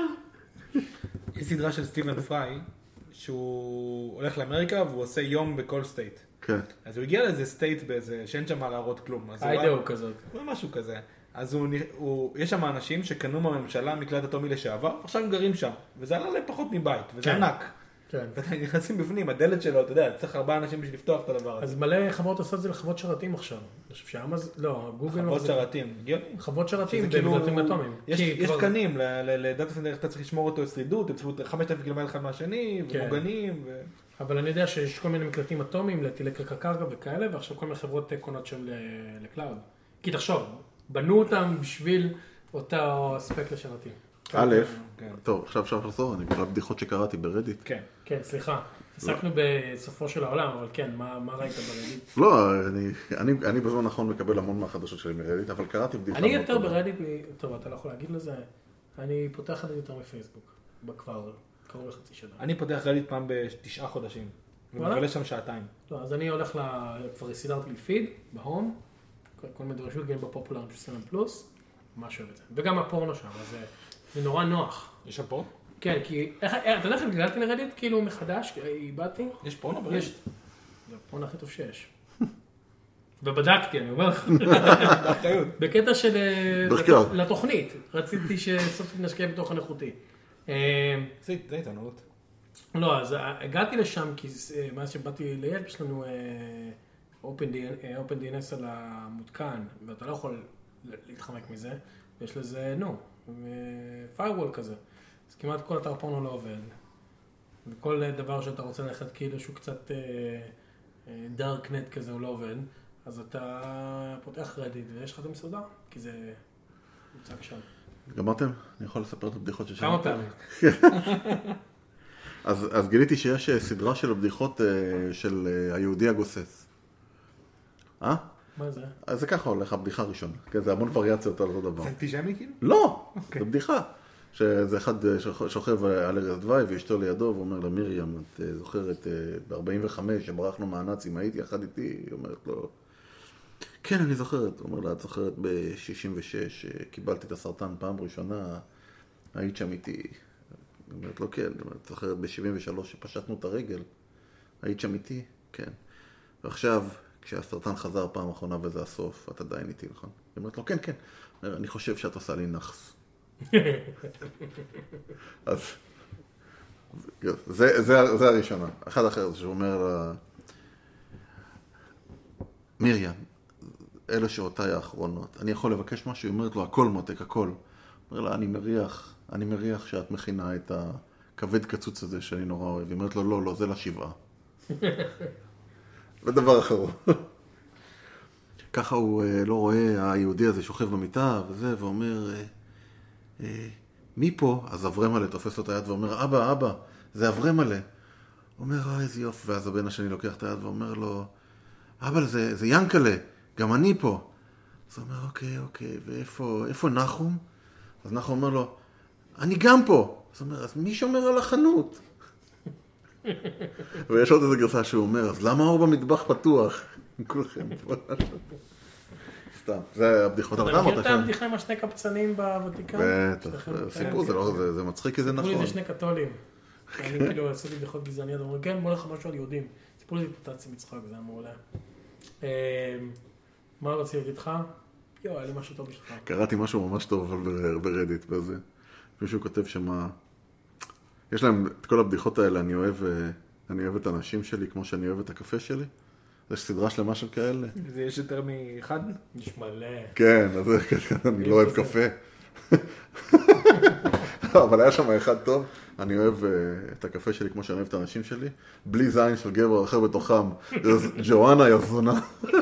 יש סדרה של סטיבן פריי, שהוא הולך לאמריקה והוא עושה יום בכל סטייט. כן. אז הוא הגיע לאיזה סטייט באיזה, שאין שם מה להראות כלום. היידאו כזאת. משהו כזה. אז הוא, הוא, יש שם אנשים שקנו מהממשלה מקלט אטומי לשעבר, עכשיו הם גרים שם, וזה עלה להם פחות מבית, וזה כן. ענק. כן. ואתם נכנסים בפנים, הדלת שלו, אתה יודע, צריך ארבעה אנשים בשביל לפתוח את הדבר הזה. אז מלא חברות עושות זה לחוות שרתים עכשיו. אני חושב שאמז... לא, גוגל... חוות שרתים, הגיוני. חוות שרתים כאילו- במקלטים אטומיים. יש, כי יש כבר- תקנים לדאטה סנטר, איך אתה צריך לשמור אותו לשרידות, הם צריכים חמשת אלפים קילומטר אחד מהשני, כן. ומוגנים. ו... אבל אני יודע שיש כל מיני מקלטים אטומיים לטילי קרקע וכאלה, ועכשיו כל מיני חברות קונות שם ל- לקלאוד. כי תחשוב, בנו אותם בשביל אותו אספקט לשרתים. א', כן. טוב, עכשיו אפשר לחזור, אני בגלל הבדיחות שקראתי ברדיט. כן. כן, סליחה. עסקנו בסופו של העולם, אבל כן, מה, מה ראית ברדיט? לא, אני, אני, אני בזמן נכון מקבל המון מהחדשות שלי מרדיט, אבל קראתי בדיחה. אני מאוד יותר טובה. ברדיט, מ- טוב, אתה לא יכול להגיד לזה, אני פותח את זה יותר מפייסבוק, כבר קרוב לחצי שנה. אני פותח רדיט פעם בתשעה חודשים, וואלה? ומבלה שם שעתיים. לא, אז אני הולך ל... כבר סידרתי לי פיד, בהום, כל, כל מיני דרשות, גם בפופולריים של סלם פלוס, ממש אוהב את זה. וגם הפורנו שם, אז זה, זה נורא נוח. יש שם פורנו? כן, כי, איך, אתה יודע איך גללתי לרדיט, כאילו מחדש, איבדתי? יש פורנו ברדיט? יש. זה הפורנו הכי טוב שיש. ובדקתי, אני אומר לך. באחריות. בקטע של... אה, מחקר. לתוכ- לתוכנית. רציתי שסוף סוף נשקיע בתוכן איכותי. אה, זה זה עיתונות. לא, אז הגעתי לשם, כי אה, מאז שבאתי לילד, יש לנו Open די אן אס על המותקן, ואתה לא יכול להתחמק מזה, ויש לזה, נו, firewall כזה. אז כמעט כל אתר פורנו לא עובד. וכל דבר שאתה רוצה ללכת כאילו שהוא קצת דארקנט כזה, הוא לא עובד. אז אתה פותח רדיט ויש לך את זה מסודר, כי זה מוצג שם. גמרתם? אני יכול לספר את הבדיחות ששמעתי? כמה פעמים. אז, אז גיליתי שיש אה, סדרה של הבדיחות אה, של אה, היהודי הגוסס. אה? מה זה? אז זה ככה הולך, הבדיחה הראשונה. כן, זה המון וריאציות על אותו דבר. זה אנטישמי כאילו? לא, אוקיי. זו בדיחה. שזה אחד אה, שוכ- שוכב על ארז דווי ואשתו לידו, ואומר לה, מרים, את אה, זוכרת, אה, ב-ארבעים וחמש שברחנו מהנאצים, הייתי יחד איתי, היא אומרת לו, כן, אני זוכרת. הוא אומר לה, את זוכרת ב-שישים ושש, אה, קיבלתי את הסרטן פעם ראשונה, היית שם איתי. היא אומרת לו, כן. את זוכרת ב-שבעים ושלוש שפשטנו את הרגל, היית שם איתי? כן. ועכשיו, כשהסרטן חזר פעם אחרונה וזה הסוף, את עדיין איתי, נכון? היא אומרת לו, כן, כן. הוא אומר, אני חושב שאת עושה לי נחס. אז זה, זה, זה הראשונה. אחד אחר זה שאומר לה, מרים, אלה שעותיי האחרונות, אני יכול לבקש משהו? היא אומרת לו, הכל מותק, הכל. אומר לה, אני מריח, אני מריח שאת מכינה את הכבד קצוץ הזה שאני נורא אוהב. היא אומרת לו, לא, לא, זה לשבעה. ודבר אחרון. ככה הוא לא רואה, היהודי הזה שוכב במיטה וזה, ואומר, מי פה? אז אברמלה תופס לו את היד ואומר, אבא, אבא, זה אברמלה. הוא אומר, אה, איזה יופי. ואז הבן השני לוקח את היד ואומר לו, אבא, זה, זה ינקלה, גם אני פה. אז הוא אומר, אוקיי, אוקיי, ואיפה איפה נחום? אז נחום אומר לו, אני גם פה. אז הוא אומר, אז מי שומר על החנות? ויש עוד איזה גרסה שהוא אומר, אז למה האור במטבח פתוח? כולכם. סתם, זה הבדיחות. אתה מכיר את הבדיחה עם השני קפצנים בוותיקן? בטח, סיפור זה לא, זה מצחיק כי זה נכון. סיפרו לי זה שני קתולים. אני כאילו עשיתי בדיחות גזעניות, אמרו, כן, בוא לך משהו על יהודים. סיפרו לי פוטציה מצחק, זה היה מעולה. מה רציתי להגיד לך? יו, היה לי משהו טוב בשבילך. קראתי משהו ממש טוב אבל ברדיט בזה. מישהו כותב שמה... יש להם את כל הבדיחות האלה, אני אוהב, אני אוהב את האנשים שלי כמו שאני אוהב את הקפה שלי. יש סדרה שלמה של כאלה. זה יש יותר מאחד? יש מלא. כן, אז אני לא אוהב קפה. אבל היה שם אחד טוב, אני אוהב את הקפה שלי כמו שאני אוהב את האנשים שלי, בלי זין של גבר אחר בתוכם, ג'ואנה יזונה.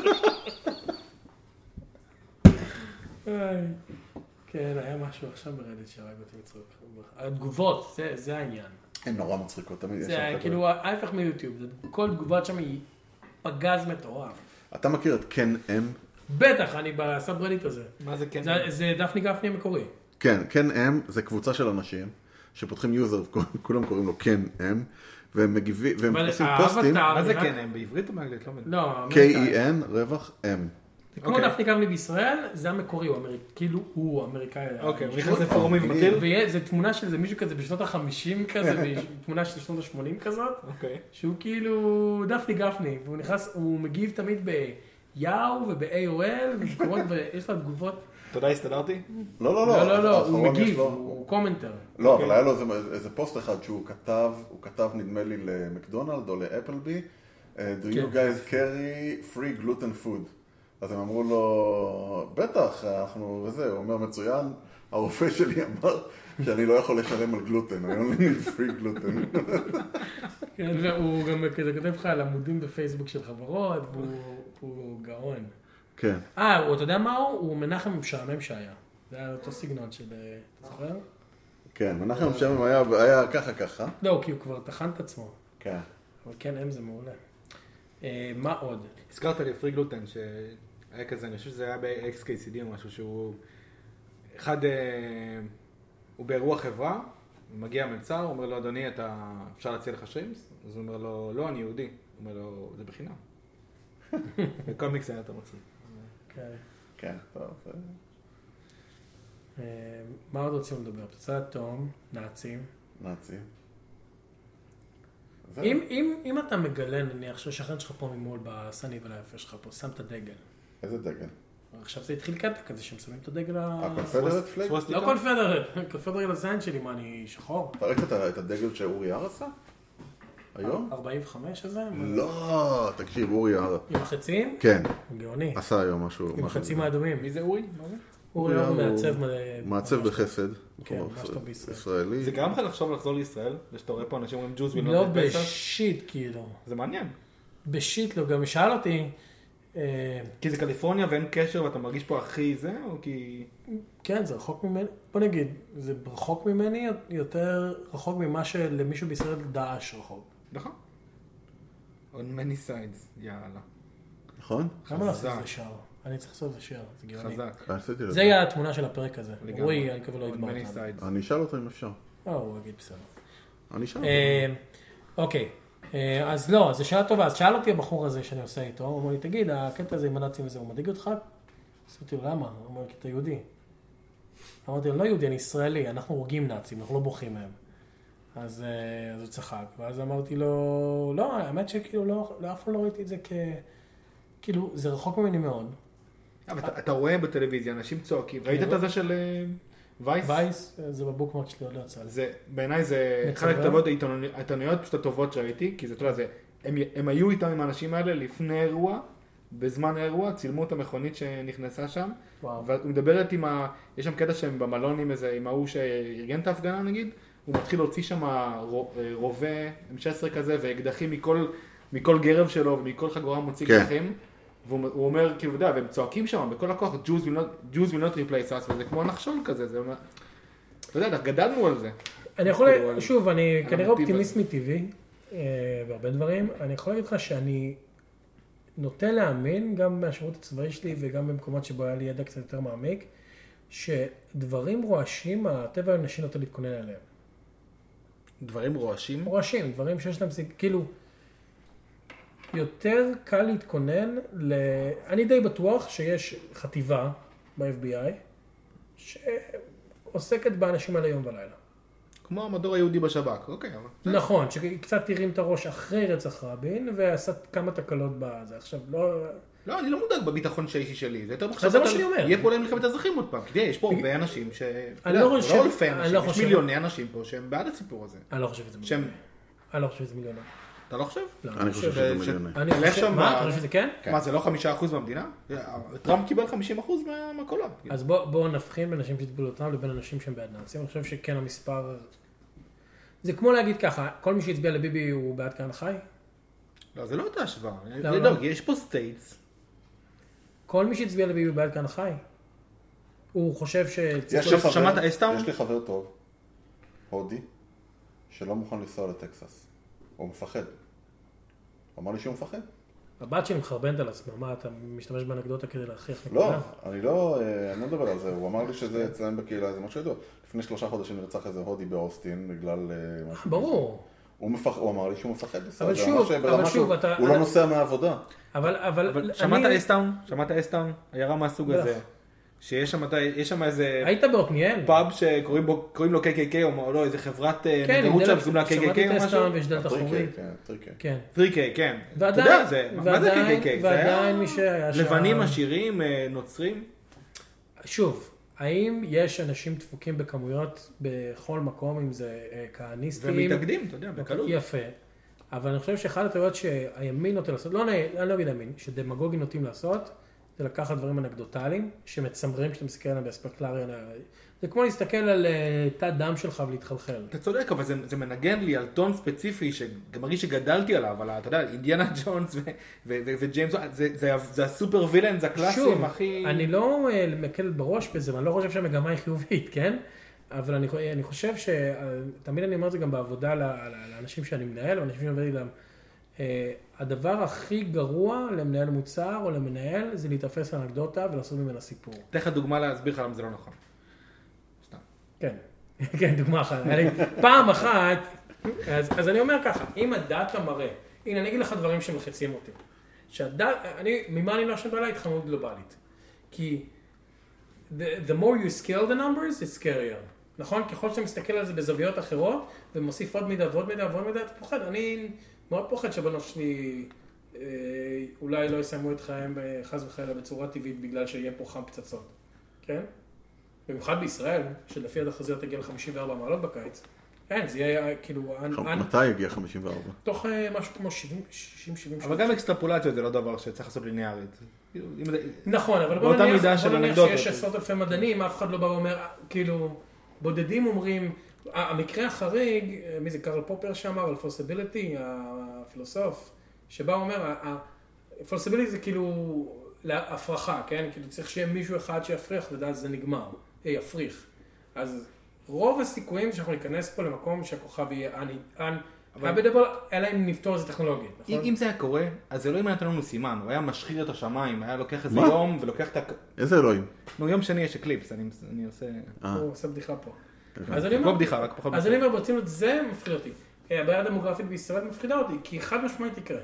כן, היה משהו עכשיו ברדיט שהרג אותי מצחיק. התגובות, זה העניין. הן נורא מצחיקות, תמיד יש שם זה כאילו ההפך מיוטיוב, כל תגובת שם היא פגז מטורף. אתה מכיר את קן אם? בטח, אני בסאב-רדיט הזה. מה זה כן? זה דפני גפני המקורי. כן, קן אם זה קבוצה של אנשים שפותחים יוזר, כולם קוראים לו קן אם, והם מגיבים, והם עושים פוסטים. מה זה כן אם? בעברית או באנגלית? לא, K-E-N, רווח M. זה כמו דפני גפני בישראל, זה המקורי, כאילו הוא אמריקאי. אוקיי, הוא נכנס לפורומים ומתחיל? וזה תמונה של זה מישהו כזה בשנות ה-חמישים כזה, תמונה של שנות ה-שמונים כזאת, שהוא כאילו דפני גפני, והוא נכנס, הוא מגיב תמיד ב-יאו וב-איי או אל, ויש לה תגובות. תודה, הסתדרתי? לא, לא, לא, לא, לא, הוא מגיב, הוא קומנטר. לא, אבל היה לו איזה פוסט אחד שהוא כתב, הוא כתב נדמה לי למקדונלד או לאפלבי, Do you guys carry free gluten food? אז הם אמרו לו, בטח, אנחנו וזה, הוא אומר מצוין, הרופא שלי אמר שאני לא יכול לשלם על גלוטן, אני לא need free gluten. כן, והוא גם כזה כותב לך על עמודים בפייסבוק של חברות, והוא גאון. כן. אה, אתה יודע מה הוא? הוא מנחם משעמם שהיה. זה היה אותו סגנון של, אתה זוכר? כן, מנחם משעמם היה ככה ככה. לא, כי הוא כבר טחן את עצמו. כן. אבל כן, הם זה מעולה. מה עוד? הזכרת לי פרי גלוטן, שהיה כזה, אני חושב שזה היה ב-אקס קיי סי די או משהו, שהוא אחד, הוא באירוע חברה, הוא מגיע מלצר, הוא אומר לו, אדוני, אתה אפשר להציע לך שרימס? אז הוא אומר לו, לא, אני יהודי. הוא אומר לו, זה בחינם. בקומיקס היה יותר מצחיק. כן. כן, טוב. מה עוד רוצים לדבר? פצצת אטום, נאצים. נאצים. אם, אם, אם אתה מגלה, נניח, שהשכן שלך פה ממול בסני וליפה שלך פה, שם את הדגל. איזה דגל? עכשיו זה התחיל קטע כזה שהם שמים את הדגל הקונפדרט פלאג? לא קונפדרט, קונפדרט לזין שלי, מה, אני שחור? אתה ראית את הדגל שאורי הר עשה? היום? ארבעים וחמש הזה? לא, תקשיב, אורי הר. עם החצים? כן. גאוני. עשה היום משהו. עם החצים האדומים. מי זה אורי? מה זה? אורי הר מעצב. מעצב בחסד. כן, ממש טוב בישראל. ישראלי. זה גרם לך לחשוב לחזור לישראל? ושאתה רואה פה אנשים אומרים ג'וז וילנות לא בפסח? בשיט, כאילו. זה מעניין. בשיט, לא, גם שאל אותי. כי זה קליפורניה ואין קשר ואתה מרגיש פה הכי זה, או כי... כן, זה רחוק ממני, בוא נגיד, זה רחוק ממני יותר רחוק ממה שלמישהו בישראל דאעש רחוק. נכון. On many sides, יאללה. נכון? למה לעשות את זה שער? אני צריך לעשות את זה שער, זה גאוני. חזק. זה יהיה התמונה של הפרק הזה. רועי, אני מקווה לא ידבר אותנו. אני אשאל אותו אם אפשר. אה, הוא יגיד בסדר. אני אשאל אותו. אוקיי. אז לא, זו שאלה טובה. אז שאל אותי הבחור הזה שאני עושה איתו, הוא אומר לי, תגיד, הקטע הזה עם הנאצים וזה, הוא מדאיג אותך? עשיתי לו, למה? הוא אומר לי, כי אתה יהודי. אמרתי לו, לא יהודי, אני ישראלי, אנחנו הורגים נאצים, אנחנו לא בוכים מהם. אז הוא צחק, ואז אמרתי לו, לא, האמת שכאילו, לא, אף פעם לא ראיתי את זה כ... כאילו, זה רחוק ממני מאוד. אבל אתה רואה בטלוויזיה, אנשים צועקים, ראית את זה של וייס? וייס, זה בבוקמרק שלי עוד לא יצא. בעיניי זה חלק טובות העיתונאיות פשוט הטובות שראיתי, כי זה, אתה יודע, הם היו איתם עם האנשים האלה לפני אירוע, בזמן האירוע, צילמו את המכונית שנכנסה שם, והוא מדברת עם ה... יש שם קטע שהם במלון עם איזה, עם ההוא שארגן את ההפגנה נגיד, הוא מתחיל להוציא שם רובה אם שש עשרה כזה, ואקדחים מכל, מכל גרב שלו ומכל חגורה מוציא אקדחים, והוא אומר, כאילו, יודע, והם צועקים שם בכל הכוח, Jews will not, Jews will not replace us, וזה כמו נחשול כזה, זה אומר, אתה יודע, גדלנו על זה. אני יכול, שוב, אני כנראה אופטימיסט מטבעי, בהרבה דברים, אני יכול להגיד לך שאני נוטה להאמין, גם מהשירות הצבאי שלי וגם במקומות שבו היה לי ידע קצת יותר מעמיק, שדברים רועשים, הטבע האנושי נוטה להתכונן עליהם. דברים רועשים? רועשים, דברים שיש להם, כאילו, יותר קל להתכונן ל... אני די בטוח שיש חטיבה ב-אף בי איי שעוסקת באנשים האלה יום ולילה. כמו המדור היהודי בשב"כ, אוקיי. נכון, שקצת תירים את הראש אחרי רצח רבין ועשה כמה תקלות בזה. עכשיו, לא... לא, אני לא מודאג בביטחון האישי שלי. זה יותר מחשב... זה מה שאני אומר. יהיה פה להם מלחמת אזרחים עוד פעם. כי יש פה הרבה אנשים ש... אני לא חושב... לא אלפי אנשים, יש מיליוני אנשים פה שהם בעד הסיפור הזה. אני לא חושב שזה מיליוני. אני לא חושב שזה מיליוני. אתה לא חושב? לא, אני חושב שזה ש- מיליוני. אני תלך חושב, שם מה, ב- אתה חושב שזה כן? מה, זה לא חמישה אחוז מהמדינה? טראמפ קיבל חמישים אחוז מה- מהקולות. אז בוא- בואו נבחין בין אנשים שהצביעו לטראמפ לבין אנשים שהם בעד נאצים. אני חושב שכן המספר... זה כמו להגיד ככה, כל מי שהצביע לביבי הוא בעד כאן חי? לא, זה לא אותה השוואה. למה? לא, יש פה סטייטס. כל מי שהצביע לביבי הוא בעד כאן חי? הוא חושב ש... יש לי חבר- שמעת אסטאון? יש לי חבר טוב, הודי, שלא מוכן לנסוע לטקסס. הוא מפחד. הוא אמר לי שהוא מפחד. הבת שלי מחרבנת על עצמה, מה, אתה משתמש באנקדוטה כדי להכריח לא, נקודה? אני לא, אני לא מדבר על זה, הוא אמר לי שזה אצלם בקהילה, זה משהו ידוע. לפני שלושה חודשים נרצח איזה הודי באוסטין בגלל אה, משהו. ברור. הוא, מפח... הוא אמר לי שהוא מפחד לנסוע. אבל זה שוב, ממש ברמה אבל שוב, שהוא- אתה- הוא אתה- לא נוסע מהעבודה. אבל, אבל... אבל שמעת אני- אסטאון? שמעת אסטאון? עיירה מהסוג בטח. הזה. שיש שם, יש שם איזה היית בעתניאל? פאב שקוראים בו- קוראים לו קיי קיי קיי, או לא, איזה חברת אה, כן, עם נדרות שם, דלת, קוראים לה קיי קיי שמעתי קיי או את משהו? הסטארן ויש דלת טריקה, אחורית. כן, טריקה. כן. פרי קיי, כן. אתה ועדיין, יודע, זה- מה זה קיי קיי קיי? זה היה ועדיין מי שהיה שם... לבנים עשירים, אה, נוצרים. שוב, האם יש אנשים דפוקים בכמויות בכל מקום, אם זה אה, כהניסטים? ומתאגדים, אתה יודע, בקלות. יפה. אבל אני חושב שאחת הטעויות שהימין נוטה לעשות, לא, אני לא אגיד ימין, שדמגוגים נוטים לעשות, זה לקחת דברים אנקדוטליים, שמצמרים, שאתה מסתכל עליהם באספקלריה. זה כמו להסתכל על אה, תא דם שלך ולהתחלחל. אתה צודק, אבל זה, זה מנגן לי על טון ספציפי, שגם מרגיש שגדלתי עליו, על ה- אתה יודע, אינדיאנה ג'ונס ו- ו- ו- וג'יימס, זה, זה, זה הסופר וילאנס הקלאסיים, שוב, הכי... אני לא אה, מקל בראש בזה, ואני לא חושב שהמגמה היא חיובית, כן? אבל אני, אני חושב ש... תמיד אני אומר את זה גם בעבודה ל- ל- לאנשים שאני מנהל, או אנשים שאני עובד איתם. אה, הדבר הכי גרוע למנהל מוצר או למנהל, זה להתאפס על אנקדוטה ולעשות ממנה סיפור. אתן לך דוגמה להסביר לך למה זה לא נכון. סתם. כן, כן, דוגמה אחת. אני, פעם אחת, אז, אז אני אומר ככה, אם הדאטה מראה, הנה אני אגיד לך דברים שמלחיצים אותי. שהדאטה, אני, ממה אני לא אשם בעלה? התחממות גלובלית. כי the, the more you scale the numbers, it's scarier. נכון? ככל שאתה מסתכל על זה בזוויות אחרות, ומוסיף עוד מידע ועוד מידע ועוד מידע, אתה פוחד. אני מאוד פוחד שבנות שלי אה, אולי לא יסיימו את חייהם חס וחלילה בצורה טבעית, בגלל שיהיה פה חם פצצות. כן? במיוחד בישראל, שלפי התחזיות תגיע ל-חמישים וארבע מעלות בקיץ, אין, זה יהיה כאילו... מתי יגיע חמישים וארבע? תוך משהו כמו שבעים, שישים, שבעים. אבל גם אקסטרפולציות זה לא דבר שצריך לעשות ליניארית. כאילו, אם זה- נכון, אבל בוא באותה נניח, מידה בוא של נניח אנקדוטות. שיש עשרות אלפי מדענים, אף אחד לא בא ואומר, כאילו, בודדים אומרים, המקרה החריג, מי זה קרל פופר שאמר על פולסביליטי, הפילוסוף, שבא ואומר, פולסביליטי זה כאילו הפרחה, כן? כאילו צריך שיהיה מישהו אחד שיפריח, ודאז זה נגמר, יפריך. אז רוב הסיכויים שאנחנו ניכנס פה למקום שהכוכב יהיה unhabitable, אלא אם נפתור את זה טכנולוגית, נכון? אם אם זה היה קורה, אז אלוהים היה נתן לנו סימן, הוא היה משחיר את השמיים, היה לוקח איזה מה? יום ולוקח את ה... איזה אלוהים? נו, יום שני יש אקליפס, אני אני עושה... אה. הוא עושה בדיחה פה. אז אני לא אומר, בדיחה, רק פחות... אז אני אומר, ברצינות, זה מפחיד אותי. הבעיה הדמוגרפית בישראל מפחידה אותי, כי חד משמעית יקרה.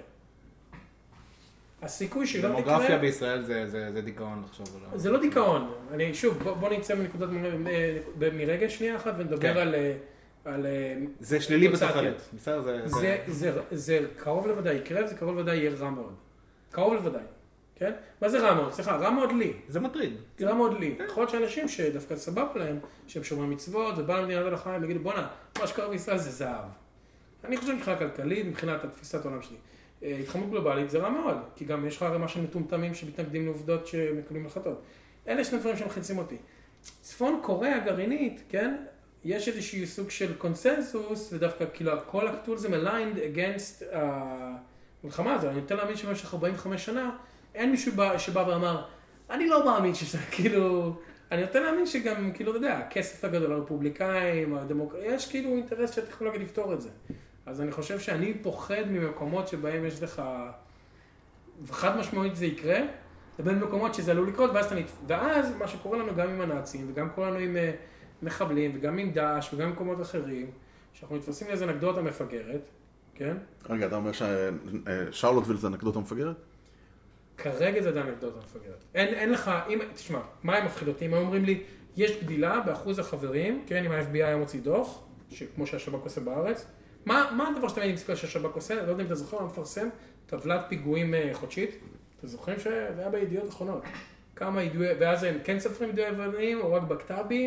הסיכוי שהיא לא דמוגרפיה תקרה, בישראל זה- זה זה דיכאון לחשוב עליו. זה לא דיכאון. אני, שוב, בוא, בוא נצא מנקודת מ- מ- מרגע שנייה אחת ונדבר כן. על... אה, על אה, זה שלילי תוצאתיות. בתוחלת. בסדר, זה... זה, זה, זה קרוב לוודאי יקרה, וזה קרוב לוודאי יהיה רע מאוד. קרוב לוודאי, כן? מה זה רע מאוד? סליחה, רע מאוד לי. זה מטריד. זה רע מאוד לי. יכול להיות שאנשים שדווקא סבב להם, שהם שומרים מצוות, ובא למדינת הלכה, הם יגידו, בואנה, מה שקורה בישראל זה זהב. אני חושב מבחינה כלכלית, מבחינת תפיסת העולם שלי. אה, התחממות גלובלית זה רע מאוד, כי גם יש לך ערימה של מטומטמים שמתנגדים לעובדות שמקבלים החלטות. אלה שני דברים שמלחיצים אותי. צפון קוריאה גרעינית, כן? יש איזשהו סוג של קונסנזוס, ודווקא כאילו כל ה-tools הם aligned against המלחמה הזו. אני נותן להאמין שבמשך ארבעים וחמש שנה, אין מישהו בא, שבא ואמר, אני לא מאמין שזה, כאילו, אני נותן להאמין שגם, כאילו, אתה יודע, הכסף הגדול, הרפובליקאים, הדמוקרטיה, יש כאילו אינטרס שהטכנולוגיה לפתור את זה. אז אני חושב שאני פוחד ממקומות שבהם יש לך, וחד משמעית זה יקרה, לבין מקומות שזה עלול לקרות, ואז, אתה נת... ואז מה שקורה לנו גם עם הנאצים, וגם קורה לנו עם uh, מחבלים, וגם עם דאעש, וגם עם מקומות אחרים, שאנחנו נתפסים לאיזו אנקדוטה מפגרת, כן? רגע, אתה אומר ששרלוטוויל זה אנקדוטה מפגרת? כרגע זה עדיין אנקדוטה מפגרת. אין, אין לך, אם, תשמע, מה הם מפחיד אותי? הם אומרים לי, יש גדילה באחוז החברים, כן, אם ה-אף בי איי היה מוציא דוח, שכמו שהשב"כ עושה בארץ, מה, מה הדבר שאתה מבין עם שהשב"כ עושה? לא יודע אם אתה זוכר, הוא מפרסם טבלת פיגועים חודשית. אתם זוכרים שזה היה בידיעות אחרונות. כמה ידועי, ואז הם כן ספרים ידועי אבנים, או רק בקת"בים,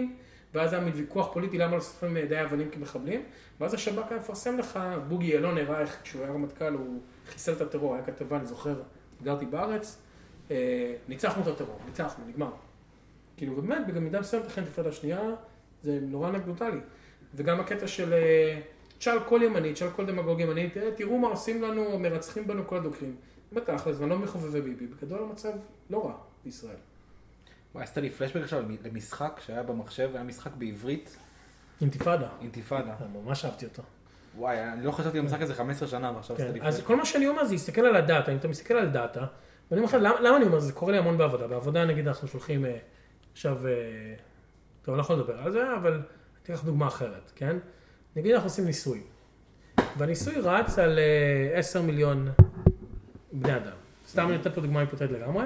ואז היה ויכוח פוליטי למה לא סופרים די אבנים כמחבלים, ואז השב"כ היה מפרסם לך, בוגי אלון הראה איך כשהוא היה רמטכ"ל, הוא חיסל את הטרור, היה כתבה, אני זוכר, גרתי בארץ, ניצחנו את הטרור, ניצחנו, נגמר. כאילו, ובאמת, במידה מסוימת אחרי האינתיפאדה השנייה, זה נורא אנקדוטלי. וגם הקטע של תשאל כל ימנית, תשאל כל דמגוג ימנית, תראו מה עושים לנו, מרצחים בנו כל הדוקרים. בתכלס, ואני לא מחובבי ביבי, בגדול המצב לא רע בישראל. וואי, עשתה לי פלשבק עכשיו למשחק שהיה במחשב, היה משחק בעברית. אינתיפאדה. אינתיפאדה. ממש אהבתי אותו. וואי, אני לא חשבתי במשחק הזה חמש עשרה שנה, ועכשיו עשתה לי פלשבק. אז כל מה שאני אומר זה להסתכל על הדאטה, אם אתה מסתכל על דאטה, ואני אומר לך, למה אני אומר, זה קורה לי המון בעבודה. בעבודה נגיד אנחנו שולחים עכשיו, טוב, לא יכול לדבר על זה, אבל תיקח דוגמה אחרת, כן? נגיד אנחנו עושים ניסוי, והניסוי רץ על עשרה מיליון בני אדם. סתם אני נותן פה דוגמה היפותטית לגמרי,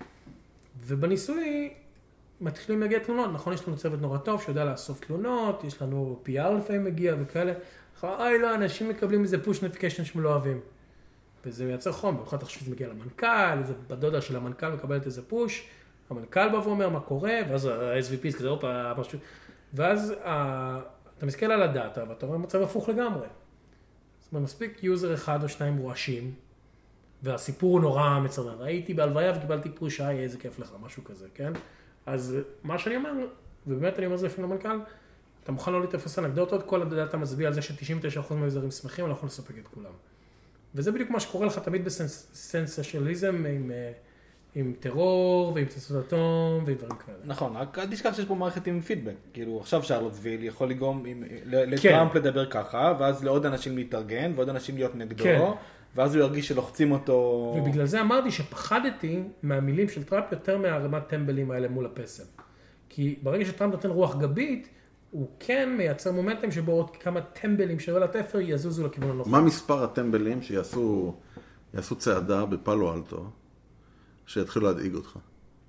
ובניסוי מתחילים להגיע תלונות, נכון? יש לנו צוות נורא טוב שיודע לאסוף תלונות, יש לנו פי אר לפעמים מגיע וכאלה, אוי לא, אנשים מקבלים איזה push notification שהם לא אוהבים. וזה מייצר חום, במיוחד עכשיו שזה מגיע למנכ"ל, איזה בדודה של המנכ"ל מקבלת איזה פוש, המנכ"ל בא ואומר מה קורה, ואז ה-אס וי פי זה כזה, אופה, משהו, ואז אתה מסתכל על הדאטה, ואתה רואה מצב הפוך לגמרי. זאת אומרת, מספיק יוזר אחד או שניים רועשים, והסיפור הוא נורא מצרנן. הייתי בהלוויה וקיבלתי פוש, היי, איזה כיף לך, משהו כזה, כן? אז מה שאני אומר, ובאמת אני אומר זה לפני למנכ"ל, אתה מוכן לא להתאפס אנקדוטות, כל הדאטה מצביע על זה ש-תשעים ותשעה אחוז מהיוזרים שמחים, אני לא יכול לספק את כולם. וזה בדיוק מה שקורה לך תמיד בסנסציונליזם עם, עם טרור ועם פצצות אטום ודברים כאלה. נכון, רק אל תשכח שיש פה מערכת עם פידבק. כאילו, עכשיו שרלוטסוויל יכול לגרום עם, לטראמפ כן. לדבר ככה, ואז לעוד אנשים להתארגן, ועוד אנשים להיות נגדו, כן. ואז הוא ירגיש שלוחצים אותו. ובגלל זה אמרתי שפחדתי מהמילים של טראמפ יותר מהרמת טמבלים האלה מול הפסל. כי ברגע שטראמפ נותן רוח גבית, הוא כן מייצר מומנטים שבו עוד כמה טמבלים של התפר יזוזו לכיוון הנוכח. מה מספר הטמבלים שיעשו יעשו צעדה בפאלו אלטו, שיתחילו להדאיג אותך?